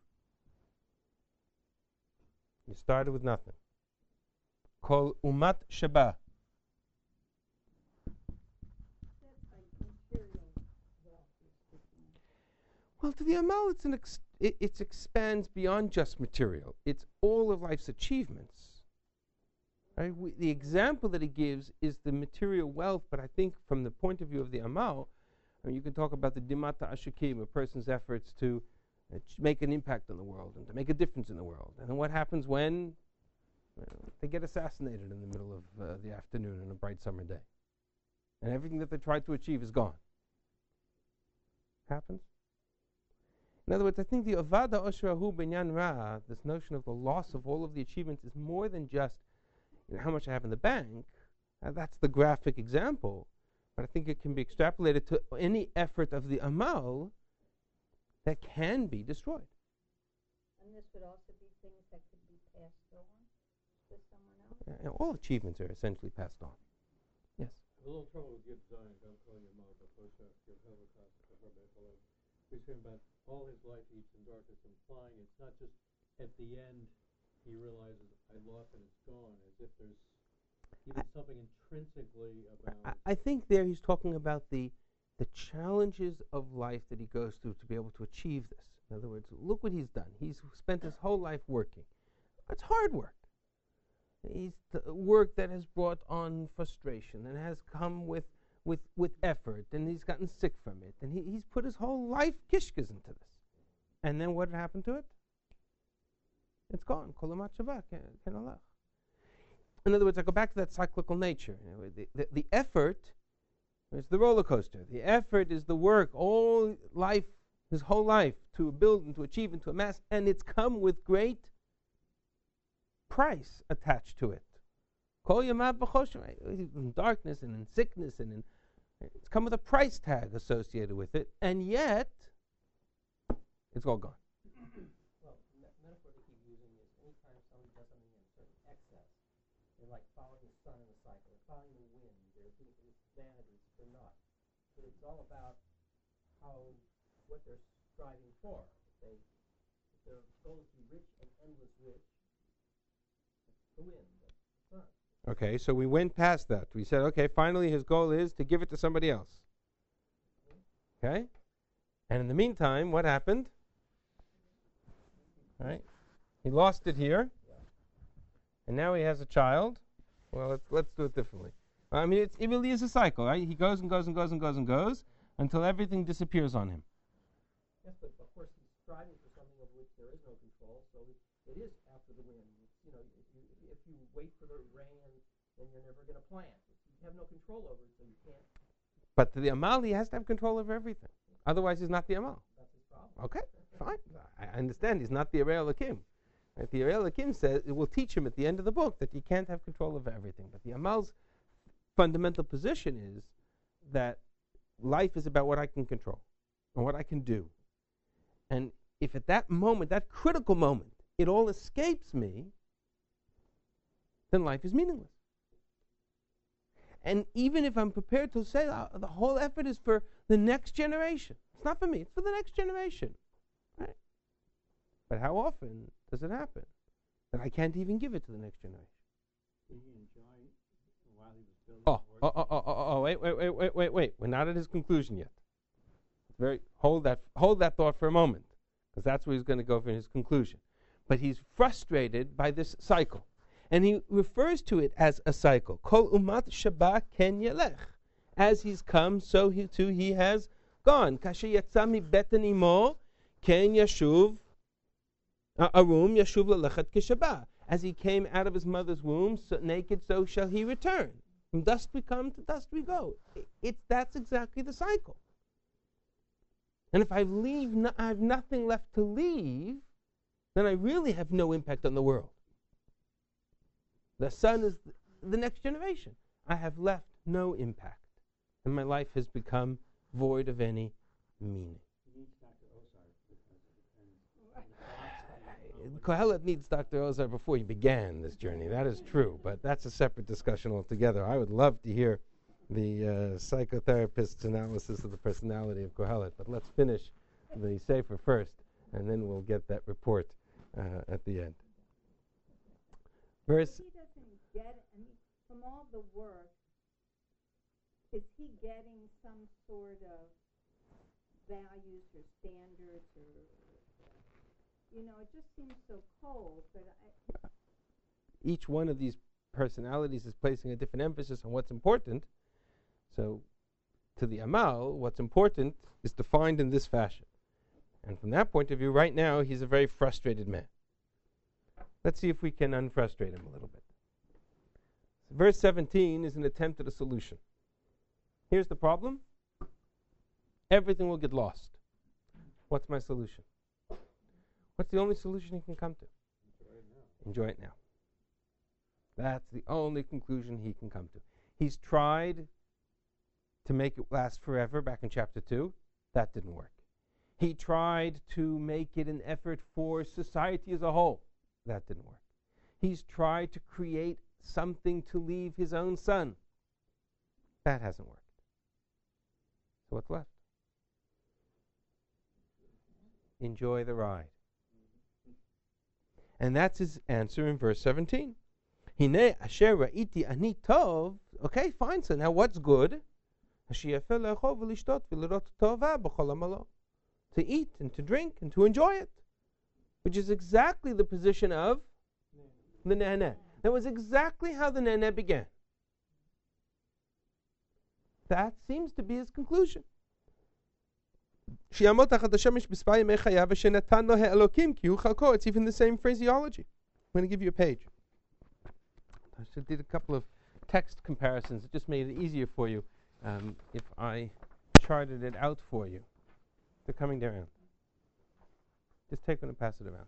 You started with nothing. Kol umat sheba. Well, to the Amal, it expands beyond just material. It's all of life's achievements. Right? The example that he gives is the material wealth, but I think from the point of view of the Amal, you can talk about the dimata ashukim, a person's efforts to make an impact on the world and to make a difference in the world. And then what happens when they get assassinated in the middle of the afternoon on a bright summer day? And everything that they tried to achieve is gone. Happens. In other words, I think the Avada Oshrahu Binyan Ra, this notion of the loss of all of the achievements, is more than just how much I have in the bank. That's the graphic example. But I think it can be extrapolated to any effort of the Amal that can be destroyed. And this would also be things that could be passed on to someone else? Yeah, all achievements are essentially passed on. Yes? A little trouble with Gibbs Zion, don't call your mouth, but we talking about all his life heats and darkness, implying it's not just at the end he realizes I lost and it's gone, as if there's even something intrinsically about... I think there he's talking about the challenges of life that he goes through to be able to achieve this. In other words, look what he's done. He's spent his whole life working. It's hard work. He's work that has brought on frustration and has come with effort, and he's gotten sick from it, and he's put his whole life kishkas into this. And then what happened to it? It's gone. In other words, I go back to that cyclical nature. The effort is the roller coaster. The effort is the work, all life, his whole life, to build and to achieve and to amass, and it's come with great price attached to it. In darkness and in sickness, and it's come with a price tag associated with it, and yet it's all gone. Well, the metaphor they keep using is anytime somebody does something in a certain excess, they're like following the sun in a cycle, they're following the wind, they're thinking it's vanity, it's for naught. But it's all about what they're striving for. If their goal is to be rich and endless rich, it's the wind, the sun. Okay, so we went past that. We said, okay, finally his goal is to give it to somebody else. Okay? And in the meantime, what happened? Right? He lost it here. And now he has a child. Well, let's do it differently. I mean, it really is a cycle, right? He goes and goes and goes and goes and goes until everything disappears on him. Yes, but of course he's striving for something over which there is no control, so it is after the wind. You know, if you wait for the rain, then you're never going to plant. You have no control over it, so you can't. But the Amal, he has to have control over everything. Otherwise, he's not the Amal. That's his problem. Okay, fine. I understand he's not the Arei Elokim. Right? The Arei Elokim says, it will teach him at the end of the book that you can't have control over everything. But the Amal's fundamental position is that life is about what I can control and what I can do. And if at that moment, that critical moment, it all escapes me, then life is meaningless. And even if I'm prepared to say the whole effort is for the next generation, it's not for me, it's for the next generation. Right? But how often does it happen that I can't even give it to the next generation? Did he enjoy while he was building? Wait. We're not at his conclusion yet. Hold that thought for a moment, because that's where he's going to go for his conclusion. But he's frustrated by this cycle. And he refers to it as a cycle. Kol umat shaba ken yelech. As he's come, so he has gone. Kasher yatsa mi beten imo ken yashuv arum yashuv lelechat kishaba. As he came out of his mother's womb, so naked, so shall he return. From dust we come, to dust we go. That's exactly the cycle. And if I have nothing left to leave, then I really have no impact on the world. The son is the next generation. I have left no impact. And my life has become void of any meaning. He needs Dr. Ozar. Kohelet needs Dr. Ozar before he began this journey. That is true, but that's a separate discussion altogether. I would love to hear the psychotherapist's analysis of the personality of Kohelet, but let's finish the Sefer first, and then we'll get that report at the end. Verse. He doesn't get, from all the work, is he getting some sort of values or standards or, it just seems so cold, but each one of these personalities is placing a different emphasis on what's important. So, to the Amal, what's important is defined in this fashion. And from that point of view, right now, he's a very frustrated man. Let's see if we can unfrustrate him a little bit. Verse 17 is an attempt at a solution. Here's the problem. Everything will get lost. What's my solution? What's the only solution he can come to? Enjoy it now. That's the only conclusion he can come to. He's tried to make it last forever back in chapter 2. That didn't work. He tried to make it an effort for society as a whole. That didn't work. He's tried to create something to leave his own son. That hasn't worked. So what's left? Enjoy the ride. And that's his answer in verse 17. Hine asher ra'iti ani tov. Okay, fine. So now what's good? To eat and to drink and to enjoy it. Which is exactly the position of the Neheneh. That was exactly how the Neheneh began. That seems to be his conclusion. It's even the same phraseology. I'm going to give you a page. I should did a couple of text comparisons. It just made it easier for you if I charted it out for you. They're coming down. Just take one and pass it around.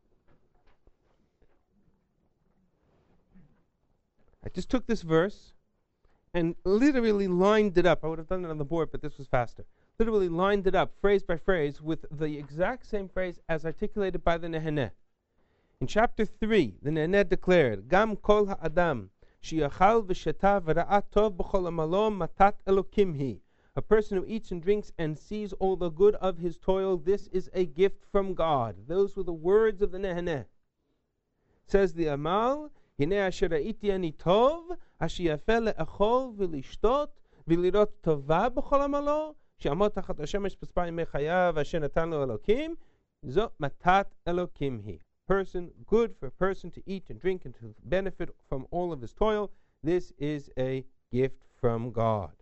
I just took this verse and literally lined it up. I would have done it on the board, but this was faster. Literally lined it up, phrase by phrase, with the exact same phrase as articulated by the Neheneh. In chapter 3, the Neheneh declared, Gam kol ha'adam, shi'achal v'sheta v'ra'a tov b'chol amalo matat elokim hi. A person who eats and drinks and sees all the good of his toil, this is a gift from God. Those were the words of the Neheneh. Says the Amal, Hine asher ra'iti ani tov, asher yafeh le'achol v'lishtot, v'lirot tova b'chol amalo, she'amot tachat hashemesh b'spa yimei chayav, asher natan lo Elokim, zo matat Elokim hi. Person, good for a person to eat and drink and to benefit from all of his toil. This is a gift from God.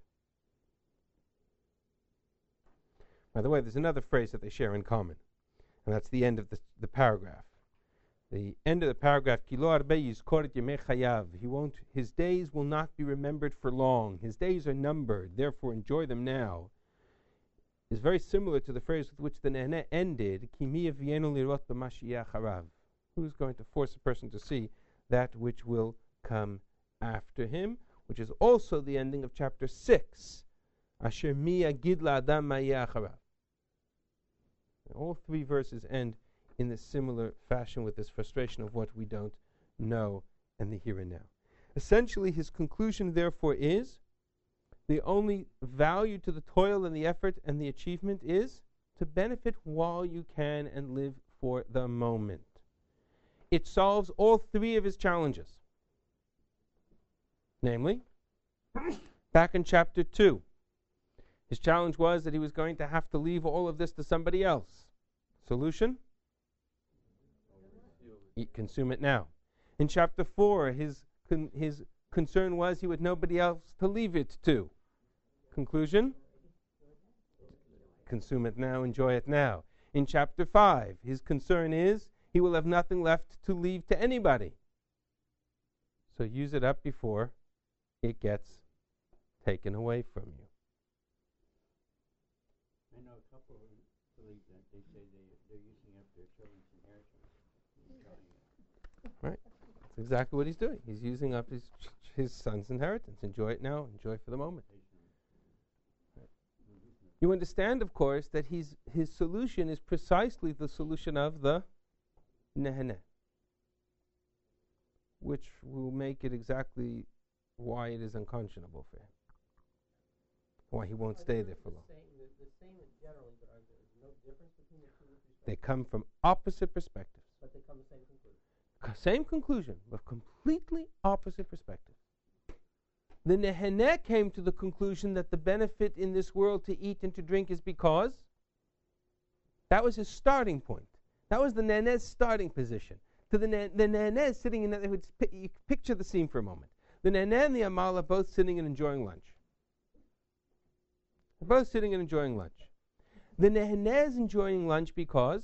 By the way, there's another phrase that they share in common, and that's the end of the paragraph. The end of the paragraph, his days will not be remembered for long. His days are numbered, therefore enjoy them now, is very similar to the phrase with which the Neheneh ended, who's going to force a person to see that which will come after him, which is also the ending of chapter 6. Asher mi yagid la'adam ma yeh acharav. All three verses end in this similar fashion with this frustration of what we don't know and the here and now. Essentially, his conclusion, therefore, is the only value to the toil and the effort and the achievement is to benefit while you can and live for the moment. It solves all three of his challenges. Namely, back in chapter 2, his challenge was that he was going to have to leave all of this to somebody else. Solution? Eat, consume it now. In chapter 4, his concern was he had nobody else to leave it to. Conclusion? Consume it now, enjoy it now. In chapter 5, his concern is he will have nothing left to leave to anybody. So use it up before it gets taken away from you. I know a couple who believe that. They say they're using up their children's inheritance. Right. That's exactly what he's doing. He's using up his son's inheritance. Enjoy it now. Enjoy for the moment. Right. You understand, of course, that his solution is precisely the solution of the Neheneh, which will make it exactly why it is unconscionable for him. Why he won't stay there for long. The same generally, but are there no difference between the two? They come from opposite perspectives. But they come to the same conclusion. Same conclusion, but completely opposite perspectives. The Neheneh came to the conclusion that the benefit in this world to eat and to drink is because that was his starting point. That was the Neheneh's starting position. To the Neheneh sitting in that, you picture the scene for a moment. The Neheneh and the Amal are both sitting and enjoying lunch. They're both sitting and enjoying lunch. The Neheneh is enjoying lunch because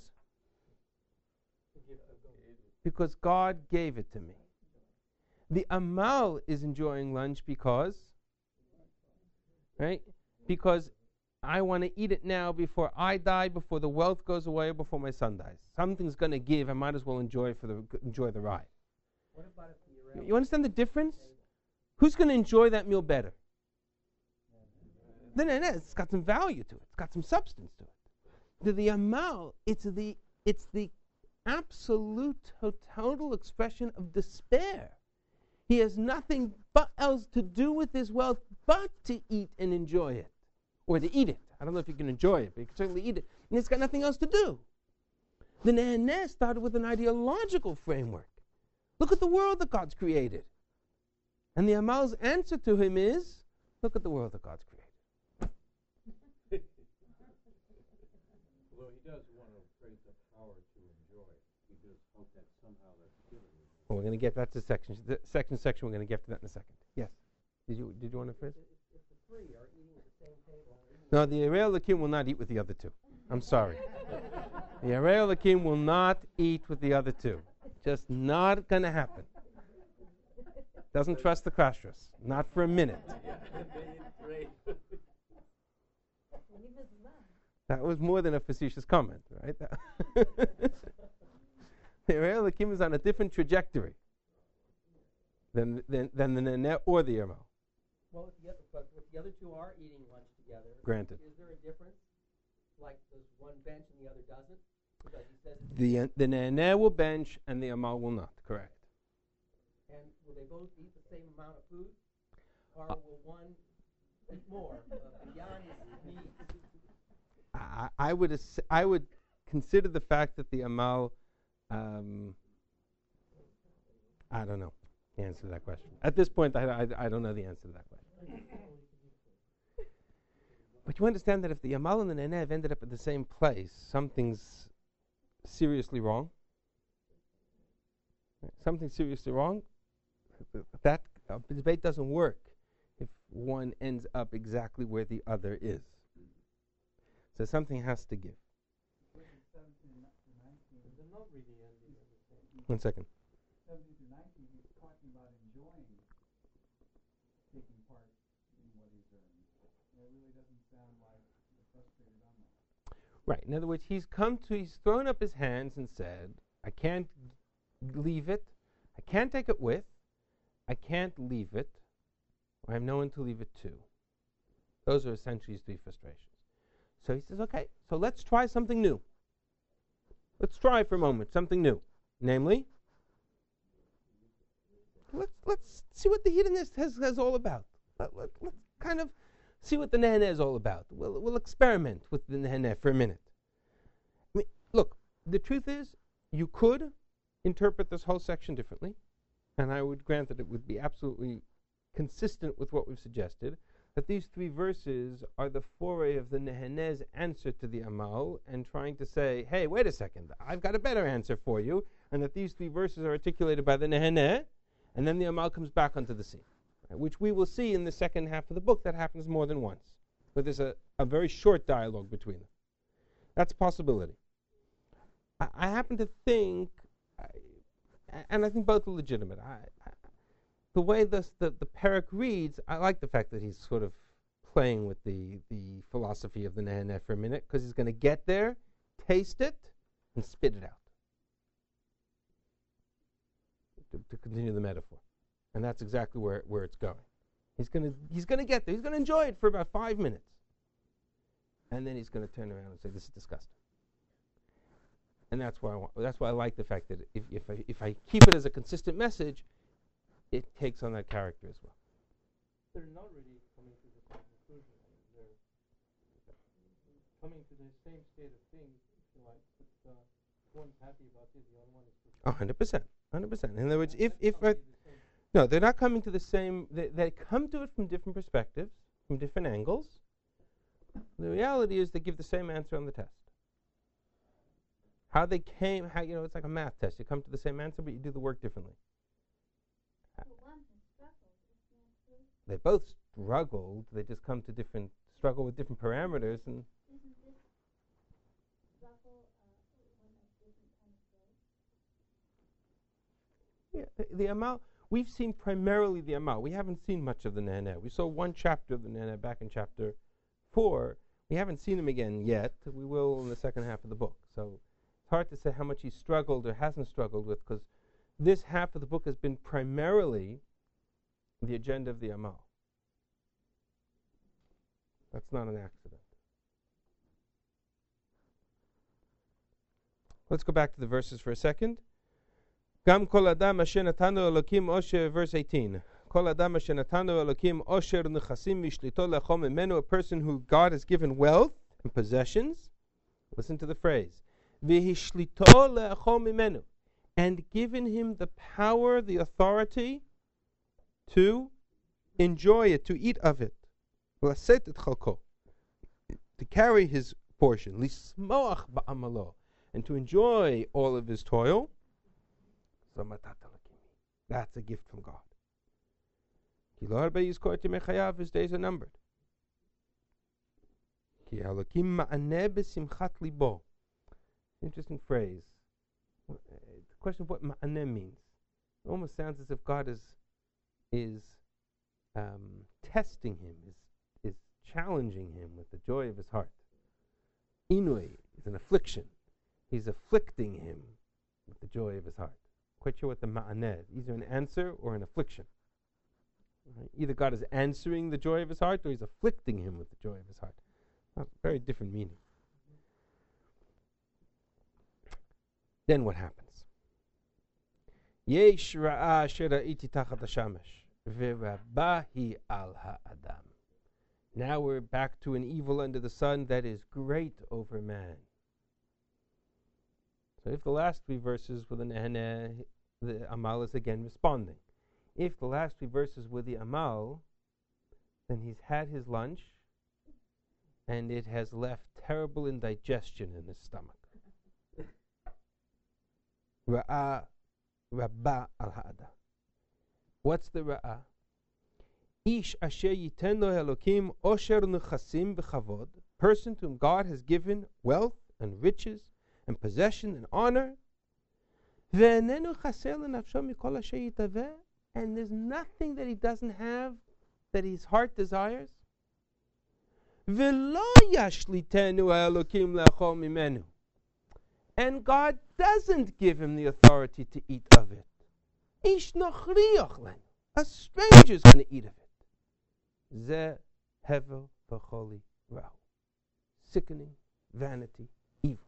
God gave it to me. The Amal is enjoying lunch because, right? Because I want to eat it now before I die, before the wealth goes away, or before my son dies. Something's going to give. I might as well enjoy the ride. What about if the You understand the difference? Who's going to enjoy that meal better? Then it's got some value to it. It's got some substance to it. The Amal, it's the absolute total expression of despair. He has nothing but else to do with his wealth but to eat and enjoy it. Or to eat it. I don't know if you can enjoy it, but you can certainly eat it. And it's got nothing else to do. The Neheneh started with an ideological framework. Look at the world that God's created. And the Amal's answer to him is, look at the world that God's created. Although he does want to create the power to enjoy. He does hope that somehow that's given him. Well, we're going to get that to section. The section, we're going to get to that in a second. Yes. Did you want to phrase? If the three are eating at the same table, No, the Arei Elokim will not eat with the other two. I'm sorry. The Arei Elokim will not eat with the other two. Just not going to happen. Doesn't trust the kashrus. Not for a minute. That was more than a facetious comment, right? The Arei Elokim is on a different trajectory than the Neheneh or the Amal. well, if the other two are eating lunch together, Granted. is there a difference? Like, does one bench and the other doesn't? Because he says The Neheneh will bench and the Amal will not, correct. and will they both eat the same amount of food? Or will one eat more beyond his needs? I would consider the fact that the Amal, I don't know the answer to that question. At this point, I don't know the answer to that question. But you understand that if the Amal and the Neheneh have ended up at the same place, something's seriously wrong. Something seriously wrong. That debate doesn't work if one ends up exactly where the other is. So something has to give. 1 second. 17 to 19, he's talking about enjoying taking part in what he's earned. It really doesn't sound like the frustrated Amal. Right. In other words, he's thrown up his hands and said, I can't leave it. I can't take it with. I can't leave it. Or I have no one to leave it to. Those are essentially his three frustrations. So he says, okay, so let's try something new. Let's try for a moment something new. Namely, let's see what the hedonist has all about. Let's kind of see what the Neheneh is all about. We'll experiment with the Neheneh for a minute. I mean, look, the truth is, you could interpret this whole section differently, and I would grant that it would be absolutely consistent with what we've suggested, that these three verses are the foray of the Neheneh's answer to the Amal, and trying to say, hey, wait a second, I've got a better answer for you, and that these three verses are articulated by the Neheneh, and then the Amal comes back onto the scene, right, which we will see in the second half of the book. That happens more than once, but there's a very short dialogue between them. That's a possibility. I happen to think, and I think both are legitimate, the way the parak reads, I like the fact that he's sort of playing with the philosophy of the Neheneh for a minute, because he's going to get there, taste it, and spit it out. To continue the metaphor. And that's exactly where it's going. He's going to get there. He's going to enjoy it for about 5 minutes. And then he's going to turn around and say, this is disgusting. And that's why I like the fact that if I keep it as a consistent message, it takes on that character as well. They're not really coming to the same conclusion. They're coming to the same state of things, if you like. But one's happy about it, the other one is 100%. 100%. In other words, no, they're not coming to the same. They come to it from different perspectives, from different angles. The reality is they give the same answer on the test. How they came, it's like a math test. You come to the same answer, but you do the work differently. They both struggled. They just struggle with different parameters. And The Amal, we've seen primarily the Amal. We haven't seen much of the Neheneh. We saw one chapter of the Neheneh back in chapter 4. We haven't seen him again yet. We will in the second half of the book. So it's hard to say how much he struggled or hasn't struggled with, because this half of the book has been primarily the agenda of the Amal. That's not an accident. Let's go back to the verses for a second. Gam kol adam asher natanu Elokim osher, verse 18. Kol adam asher natanu Elokim osher nechasim mishlito lechom imenu, a person who God has given wealth and possessions. Listen to the phrase. V'hishlito lechom imenu, and given him the power, the authority to enjoy it, to eat of it. Laset et chalko, to carry his portion. Lismoach ba'amalo, and to enjoy all of his toil. That's a gift from God. His days are numbered. Interesting phrase. The question of what ma'aneh means. It almost sounds as if God is testing him, is challenging him with the joy of his heart. Inui is an affliction. He's afflicting him with the joy of his heart. Quite sure what the ma'aneh is. Either an answer or an affliction. Right? Either God is answering the joy of his heart or he's afflicting him with the joy of his heart. Very different meaning. Then what happens? Yesh ra'a asher ra'iti tachat hashamesh v'rabahi al ha'adam. Now we're back to an evil under the sun that is great over man. So if the last three verses were the Neheneh, the Amal is again responding. If the last three verses were the Amal, then he's had his lunch and it has left terrible indigestion in his stomach. Ra'a Rabba al-Ha'ada. What's the Ra'a? Ish asher yiten lo Elokim osher nechasim b'chavod, person to whom God has given wealth and riches and possession and honor, ve'enenu chaser lenafsho mikol asher yitaveh, and there's nothing that he doesn't have that his heart desires. Ve'lo yashlitenu Elokim le'achol mimenu, and God doesn't give him the authority to eat of it. Ish nochriach len, a stranger's going to eat of it. Ze hevel v'choli rau, sickening, vanity, evil.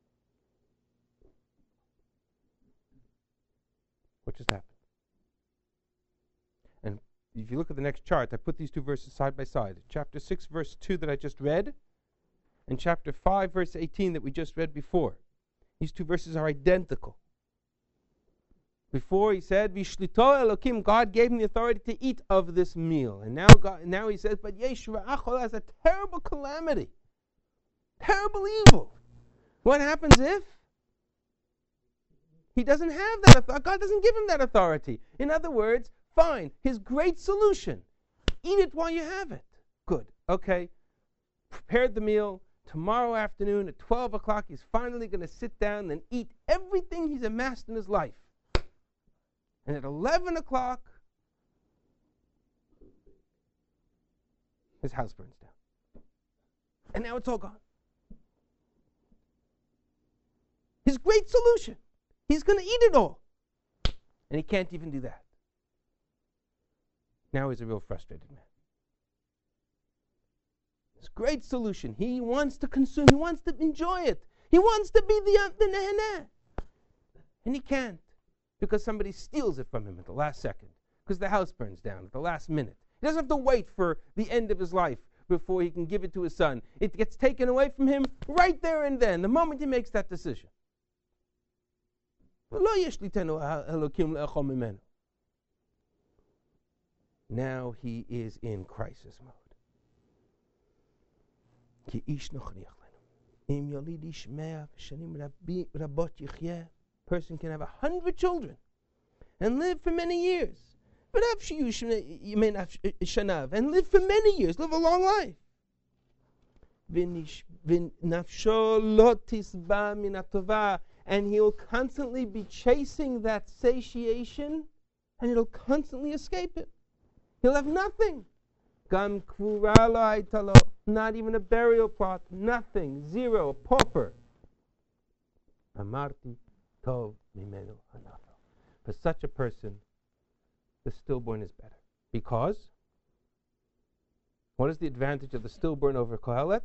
What just happened? And if you look at the next chart, I put these two verses side by side. Chapter 6, verse 2 that I just read, and chapter 5, verse 18 that we just read before. These two verses are identical. Before he said, Vishlito Elokim, God gave him the authority to eat of this meal. And now he says, but Yeshua Achol has a terrible calamity. Terrible evil. What happens if he doesn't have that authority? God doesn't give him that authority. In other words, fine, his great solution, eat it while you have it. Good, okay. Prepared the meal. Tomorrow afternoon at 12 o'clock, he's finally going to sit down and eat everything he's amassed in his life. And at 11 o'clock, his house burns down. And now it's all gone. His great solution. He's going to eat it all. And he can't even do that. Now he's a real frustrated man. His great solution. He wants to consume. He wants to enjoy it. He wants to be the Neheneh. And he can't. Because somebody steals it from him at the last second. Because the house burns down at the last minute. He doesn't have to wait for the end of his life before he can give it to his son. It gets taken away from him right there and then, the moment he makes that decision. Now he is in crisis mode. Person can have 100 children and live for many years. And live for many years, live a long life. and he'll constantly be chasing that satiation, and it'll constantly escape it. He'll have nothing. Gam kvura lo hayta lo, not even a burial plot, nothing, zero, a pauper. Amarti tov mimenu hanato. For such a person, the stillborn is better. Because what is the advantage of the stillborn over Kohelet?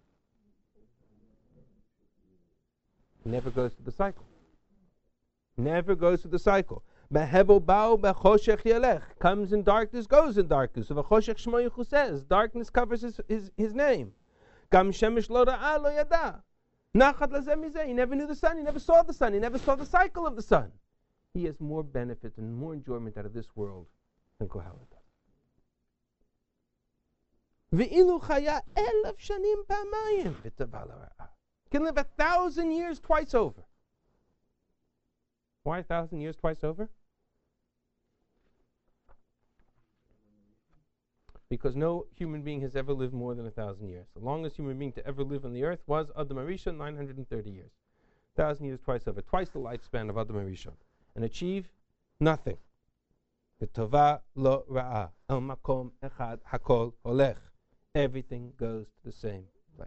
He never goes through the cycle. Never goes through the cycle. Behevel ba'u bechoshech yelech. Comes in darkness, goes in darkness. So v'choshech shmo yichu says, darkness covers his name. Gam shemesh lo ra'a lo yada. Nachat lazeh mizeh. He never knew the sun, he never saw the sun, he never saw the cycle of the sun. He has more benefit and more enjoyment out of this world than Kohelet does. Ve'ilu chaya 1,000 shanim pa'amayim v'tava l'ra'a. Can live 1,000 years twice over. Why 1,000 years twice over? Because no human being has ever lived more than 1,000 years. The longest human being to ever live on the earth was Adam HaRishon, 930 years. 1,000 years twice over, twice the lifespan of Adam HaRishon, and achieve nothing. V'tova lo ra'a, el makom echad hakol holech. Everything goes to the same place.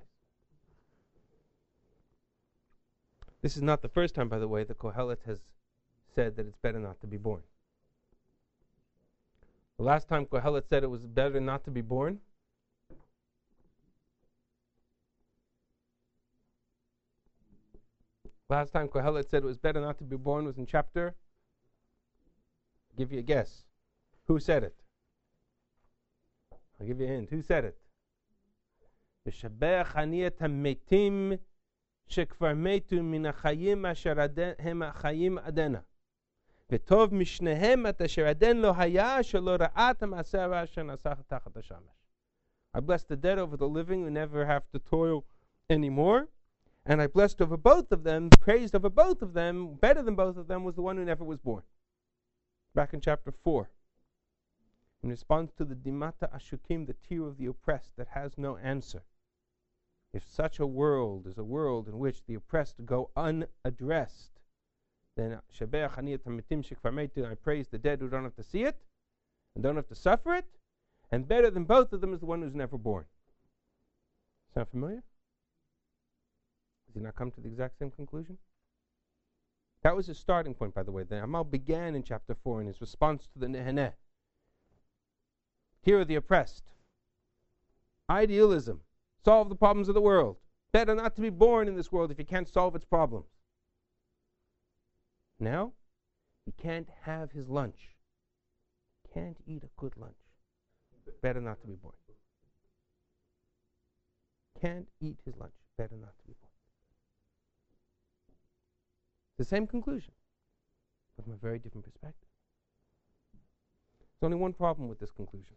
This is not the first time, by the way, that Kohelet has said that it's better not to be born. The last time Kohelet said it was better not to be born, was in chapter, I'll give you a guess. Who said it? I'll give you a hint. Who said it? V'shabech ani et hametim shekvar metu min hachayim asher hem hachayim adena. V'tov mishnehem et asher aden lo haya shelo ra'at ha'maseh asher nasach tachat hashamesh. I bless the dead over the living who never have to toil anymore. And I blessed over both of them, praised over both of them, better than both of them was the one who never was born. Back in chapter 4. In response to the Dimata Ashukim, the tear of the oppressed that has no answer. If such a world is a world in which the oppressed go unaddressed, then I praise the dead who don't have to see it and don't have to suffer it, and better than both of them is the one who's never born. Sound familiar? Does he not come to the exact same conclusion? That was his starting point, by the way. The Amal began in chapter 4 in his response to the Neheneh. Here are the oppressed. Idealism. Solve the problems of the world. Better not to be born in this world if you can't solve its problems. Now, he can't have his lunch. Can't eat a good lunch. Better not to be born. Can't eat his lunch. Better not to be born. It's the same conclusion, but from a very different perspective. There's only one problem with this conclusion.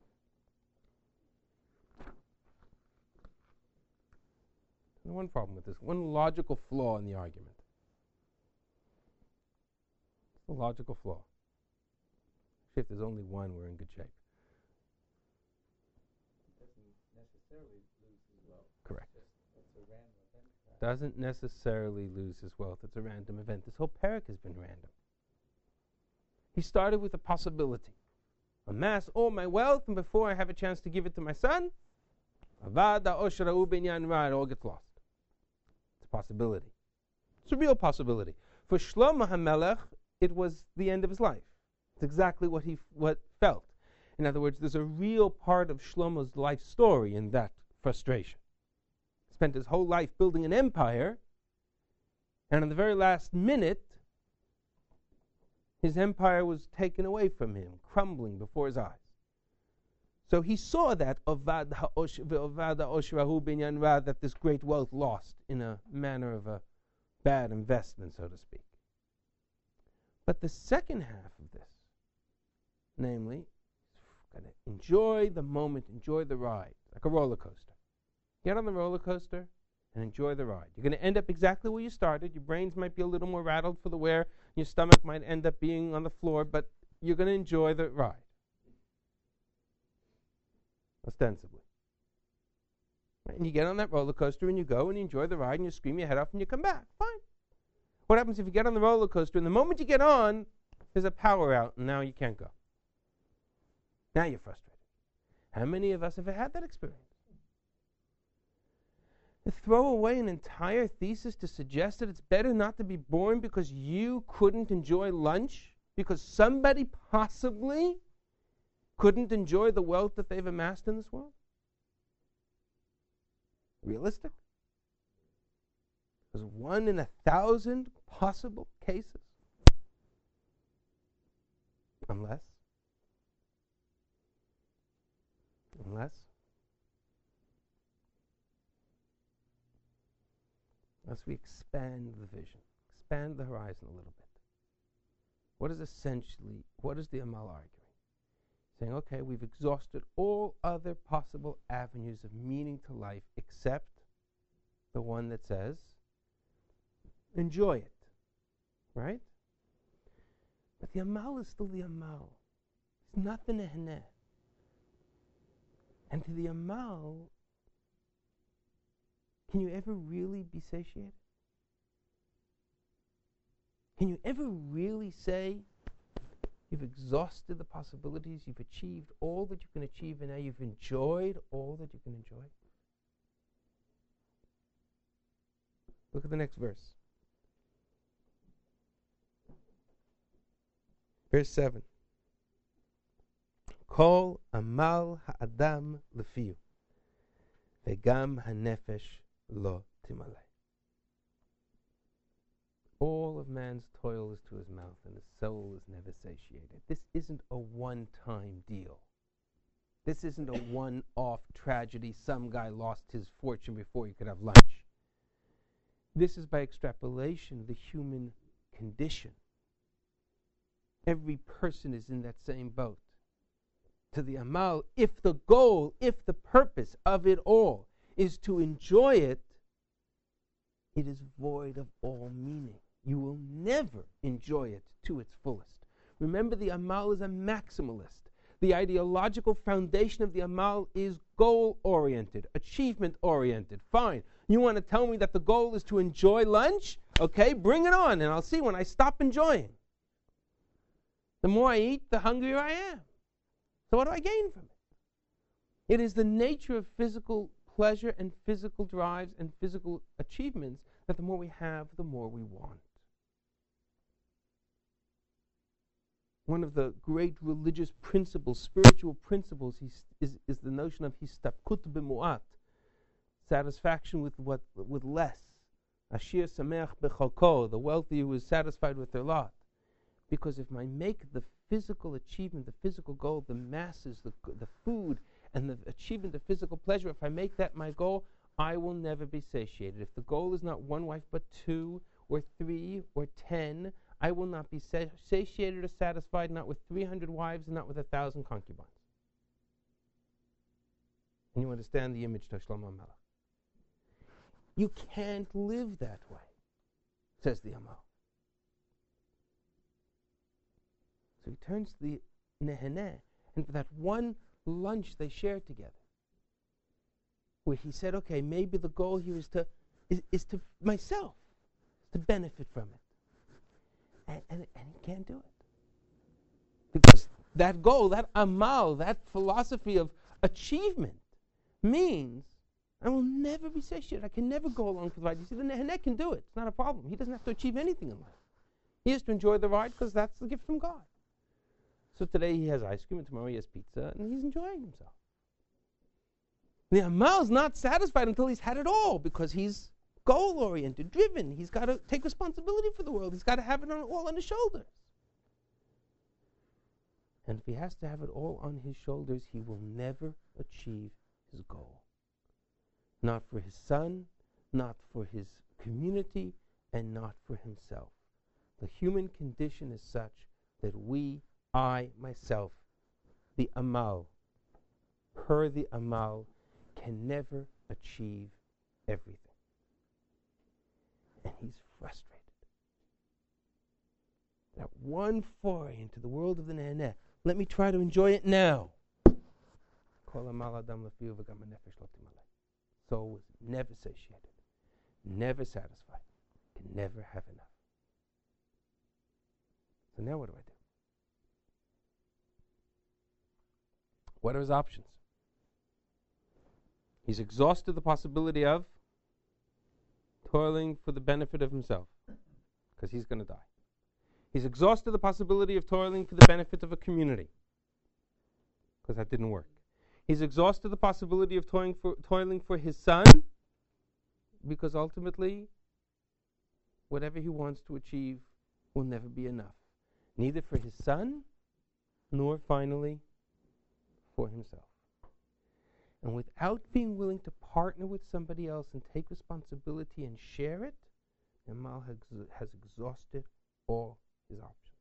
One problem with this, one logical flaw in the argument. A logical flaw. If there's only one, we're in good shape. Doesn't necessarily lose his wealth. Correct. It's a random event. Right? Doesn't necessarily lose his wealth. It's a random event. This whole parak has been random. He started with a possibility. Amass all my wealth, and before I have a chance to give it to my son, it all gets lost. It's a possibility. It's a real possibility. For Shlomo HaMelech, it was the end of his life. It's exactly what he felt. In other words, there's a real part of Shlomo's life story in that frustration. He spent his whole life building an empire, and in the very last minute, his empire was taken away from him, crumbling before his eyes. So he saw that that this great wealth lost in a manner of a bad investment, so to speak. But the second half of this, namely, gotta enjoy the moment, enjoy the ride, like a roller coaster. Get on the roller coaster and enjoy the ride. You're going to end up exactly where you started. Your brains might be a little more rattled for the wear. Your stomach might end up being on the floor, but you're going to enjoy the ride. Ostensibly. Right? And you get on that roller coaster and you go and you enjoy the ride and you scream your head off and you come back. Fine. What happens if you get on the roller coaster and the moment you get on, there's a power out and now you can't go? Now you're frustrated. How many of us have had that experience? To throw away an entire thesis to suggest that it's better not to be born because you couldn't enjoy lunch, because somebody possibly couldn't enjoy the wealth that they've amassed in this world? Realistic? There's 1 in 1,000 possible cases. Unless we expand the vision, expand the horizon a little bit. What is the Amal arguing? Saying, okay, we've exhausted all other possible avenues of meaning to life except the one that says, enjoy it. Right? But the Amal is still the Amal. It's not the Neheneh. And to the Amal, can you ever really be satiated? Can you ever really say you've exhausted the possibilities, you've achieved all that you can achieve, and now you've enjoyed all that you can enjoy? Look at the next verse. Verse 7. Kol amal ha'adam lefiu, vegam hanefesh lo timaleh. All of man's toil is to his mouth, and his soul is never satiated. This isn't a one-time deal. This isn't a one-off tragedy. Some guy lost his fortune before he could have lunch. This is by extrapolation the human condition. Every person is in that same boat. To the Amal, if the goal, if the purpose of it all is to enjoy it, it is void of all meaning. You will never enjoy it to its fullest. Remember, the Amal is a maximalist. The ideological foundation of the Amal is goal-oriented, achievement-oriented. Fine. You want to tell me that the goal is to enjoy lunch? Okay, bring it on, and I'll see when I stop enjoying. The more I eat, the hungrier I am. So what do I gain from it? It is the nature of physical pleasure and physical drives and physical achievements that the more we have, the more we want. One of the great religious principles, spiritual principles, is the notion of histabkut b'mu'at, satisfaction with less. Ashir sameach b'chalko, the wealthy who is satisfied with their lot. Because if I make the physical achievement, the physical goal, the masses, the food, and the achievement of physical pleasure, if I make that my goal, I will never be satiated. If the goal is not one wife, but 2 or 3 or 10, I will not be satiated or satisfied, not with 300 wives and not with 1,000 concubines. And you understand the image to Shlomo Melech. You can't live that way, says the Amal. So he turns to the Neheneh, and for that one lunch they shared together, where he said, okay, maybe the goal here is to myself, to benefit from it. And he can't do it. Because that goal, that Amal, that philosophy of achievement means I will never be satiated. I can never go along for the ride. You see, the Neheneh can do it. It's not a problem. He doesn't have to achieve anything in life. He has to enjoy the ride because that's the gift from God. So today he has ice cream, and tomorrow he has pizza, and he's enjoying himself. The Amal is not satisfied until he's had it all, because he's goal-oriented, driven. He's got to take responsibility for the world. He's got to have it all on his shoulders. And if he has to have it all on his shoulders, he will never achieve his goal. Not for his son, not for his community, and not for himself. The human condition is such that I, myself, the Amal, per the Amal, can never achieve everything. And he's frustrated. That one foray into the world of the Neheneh, let me try to enjoy it now. Soul was never satiated, never satisfied, can never have enough. So now what do I do? What are his options? He's exhausted the possibility of toiling for the benefit of himself, because he's going to die. He's exhausted the possibility of toiling for the benefit of a community, because that didn't work. He's exhausted the possibility of toiling for his son, because ultimately, whatever he wants to achieve will never be enough. Neither for his son, nor finally for himself. And without being willing to partner with somebody else and take responsibility and share it, Amal has exhausted all his options.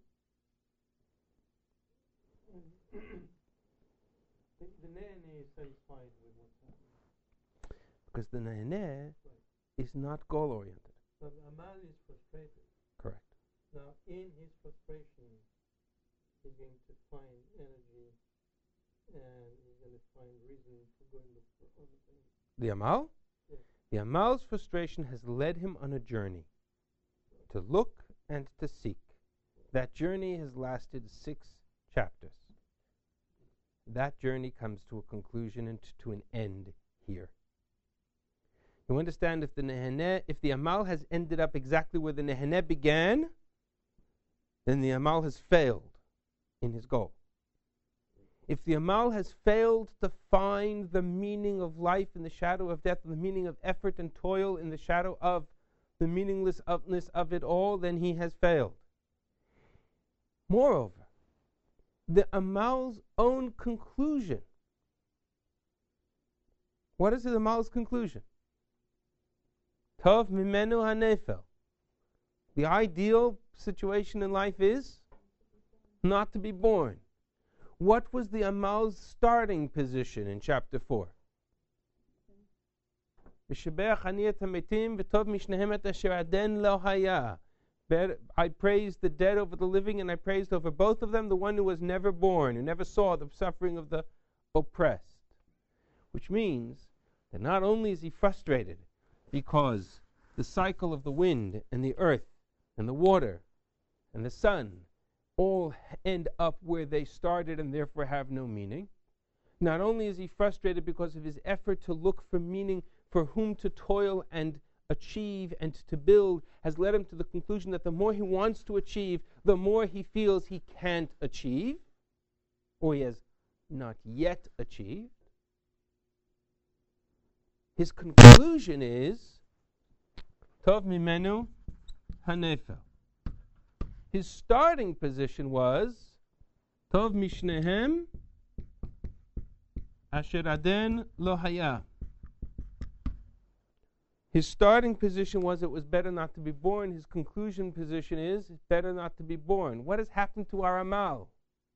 The Ne'ene is satisfied with what's happening. Because the Ne'ene is not goal-oriented. But Amal is frustrated. Correct. Now, in his frustration, he's going to find energy and he's going to find reason to go and look for other things. The Amal? Yes. The Amal's frustration has led him on a journey to look and to seek. That journey has lasted 6 chapters. That journey comes to a conclusion and to an end here. You understand, if the Amal has ended up exactly where the Ne'ene began, then the Amal has failed in his goal. If the Amal has failed to find the meaning of life in the shadow of death, the meaning of effort and toil in the shadow of the meaninglessness of it all, then he has failed. Moreover, the Amal's own conclusion. What is the Amal's conclusion? Tov mimenu hanefel. The ideal situation in life is not to be born. What was the Amal's starting position in chapter 4? I praised the dead over the living, and I praised over both of them the one who was never born, who never saw the suffering of the oppressed. Which means that not only is he frustrated because the cycle of the wind and the earth and the water and the sun all end up where they started and therefore have no meaning. Not only is he frustrated because of his effort to look for meaning, for whom to toil and achieve and to build, has led him to the conclusion that the more he wants to achieve, the more he feels he can't achieve, or he has not yet achieved. His conclusion is Tov mimenu hanefel. His starting position was Tov mishnehem asher aden lo haya. His starting position was it was better not to be born. His conclusion position is it's better not to be born. What has happened to our Amal?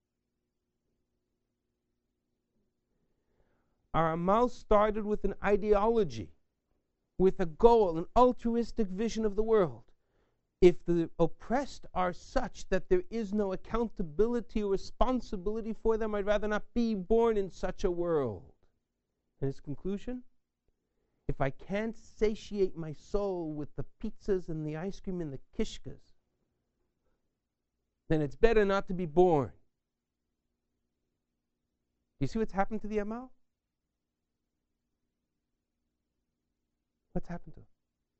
Our Amal started with an ideology, with a goal, an altruistic vision of the world. If the oppressed are such that there is no accountability or responsibility for them, I'd rather not be born in such a world. And his conclusion? If I can't satiate my soul with the pizzas and the ice cream and the kishkas, then it's better not to be born. Do you see what's happened to the Amal? What's happened to him?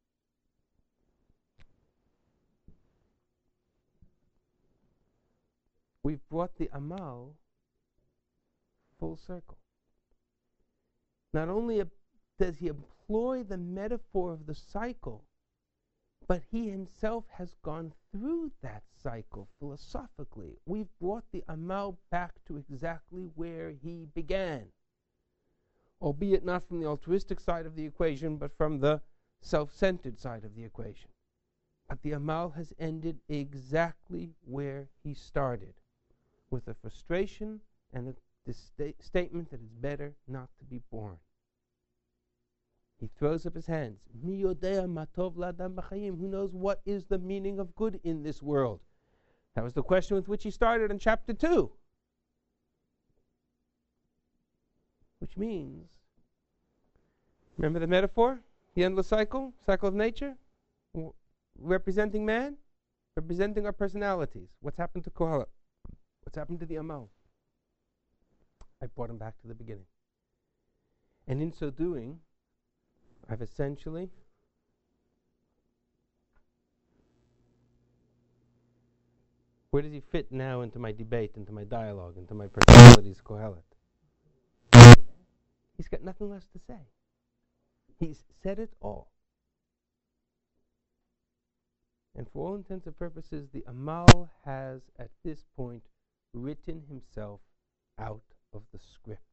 We've brought the Amal full circle. Not only does he employ the metaphor of the cycle, but he himself has gone through that cycle philosophically. We've brought the Amal back to exactly where he began, albeit not from the altruistic side of the equation, but from the self-centered side of the equation. But the Amal has ended exactly where he started, with a frustration and the statement that it's better not to be born. He throws up his hands. Mi yodea ma tov l'adam b'chayim. Who knows what is the meaning of good in this world? That was the question with which he started in chapter 2. Which means, remember the metaphor? The endless cycle? Cycle of nature? Representing man? representing our personalities. What's happened to Kohelet? What's happened to the Amal? I brought him back to the beginning. And in so doing, I've essentially where does he fit now into my debate, into my dialogue, into my personalities, Kohelet? He's got nothing less to say. He's said it all. And for all intents and purposes, the Amal has, at this point, written himself out of the script.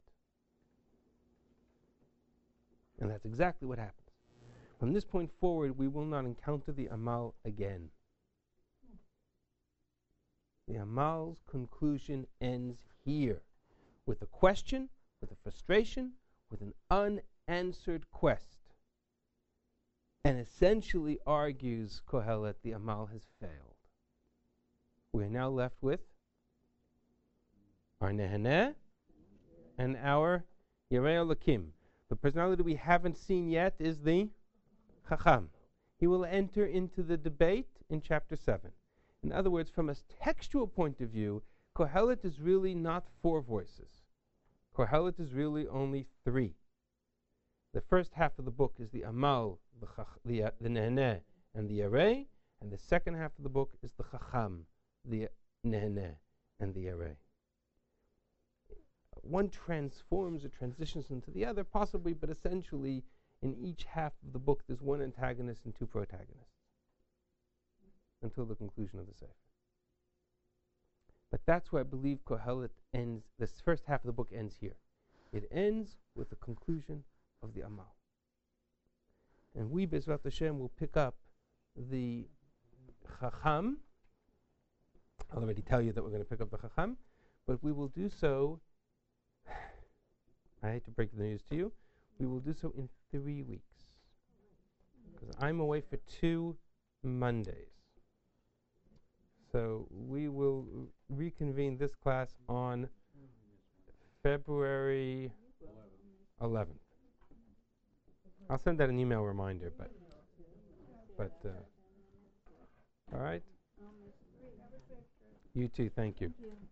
And that's exactly what happens. From this point forward, we will not encounter the Amal again. The Amal's conclusion ends here, with a question, with a frustration, with an unanswered quest, and essentially argues, Kohelet, the Amal has failed. We are now left with our Neheneh and our Yerei Elokim. The personality we haven't seen yet is the Chacham. He will enter into the debate in chapter 7. In other words, from a textual point of view, Kohelet is really not 4 voices. Kohelet is really only 3. The first half of the book is the Amal, the Neheneh, and the Yerei, and the second half of the book is the Chacham, the Neheneh, and the Yerei. One transforms or transitions into the other, possibly, but essentially, in each half of the book, there's one antagonist and 2 protagonists, until the conclusion of the Sefer. But that's where I believe Kohelet ends. This first half of the book ends here. It ends with the conclusion of the Amal. And we, Bezrat Hashem, will pick up the Chacham. I'll already tell you that we're going to pick up the Chacham, but we will do so, I hate to break the news to you, we will do so in 3 weeks. Because I'm away for 2 Mondays. So we will reconvene this class on February 11th. I'll send out an email reminder, but all right. You too. Thank you.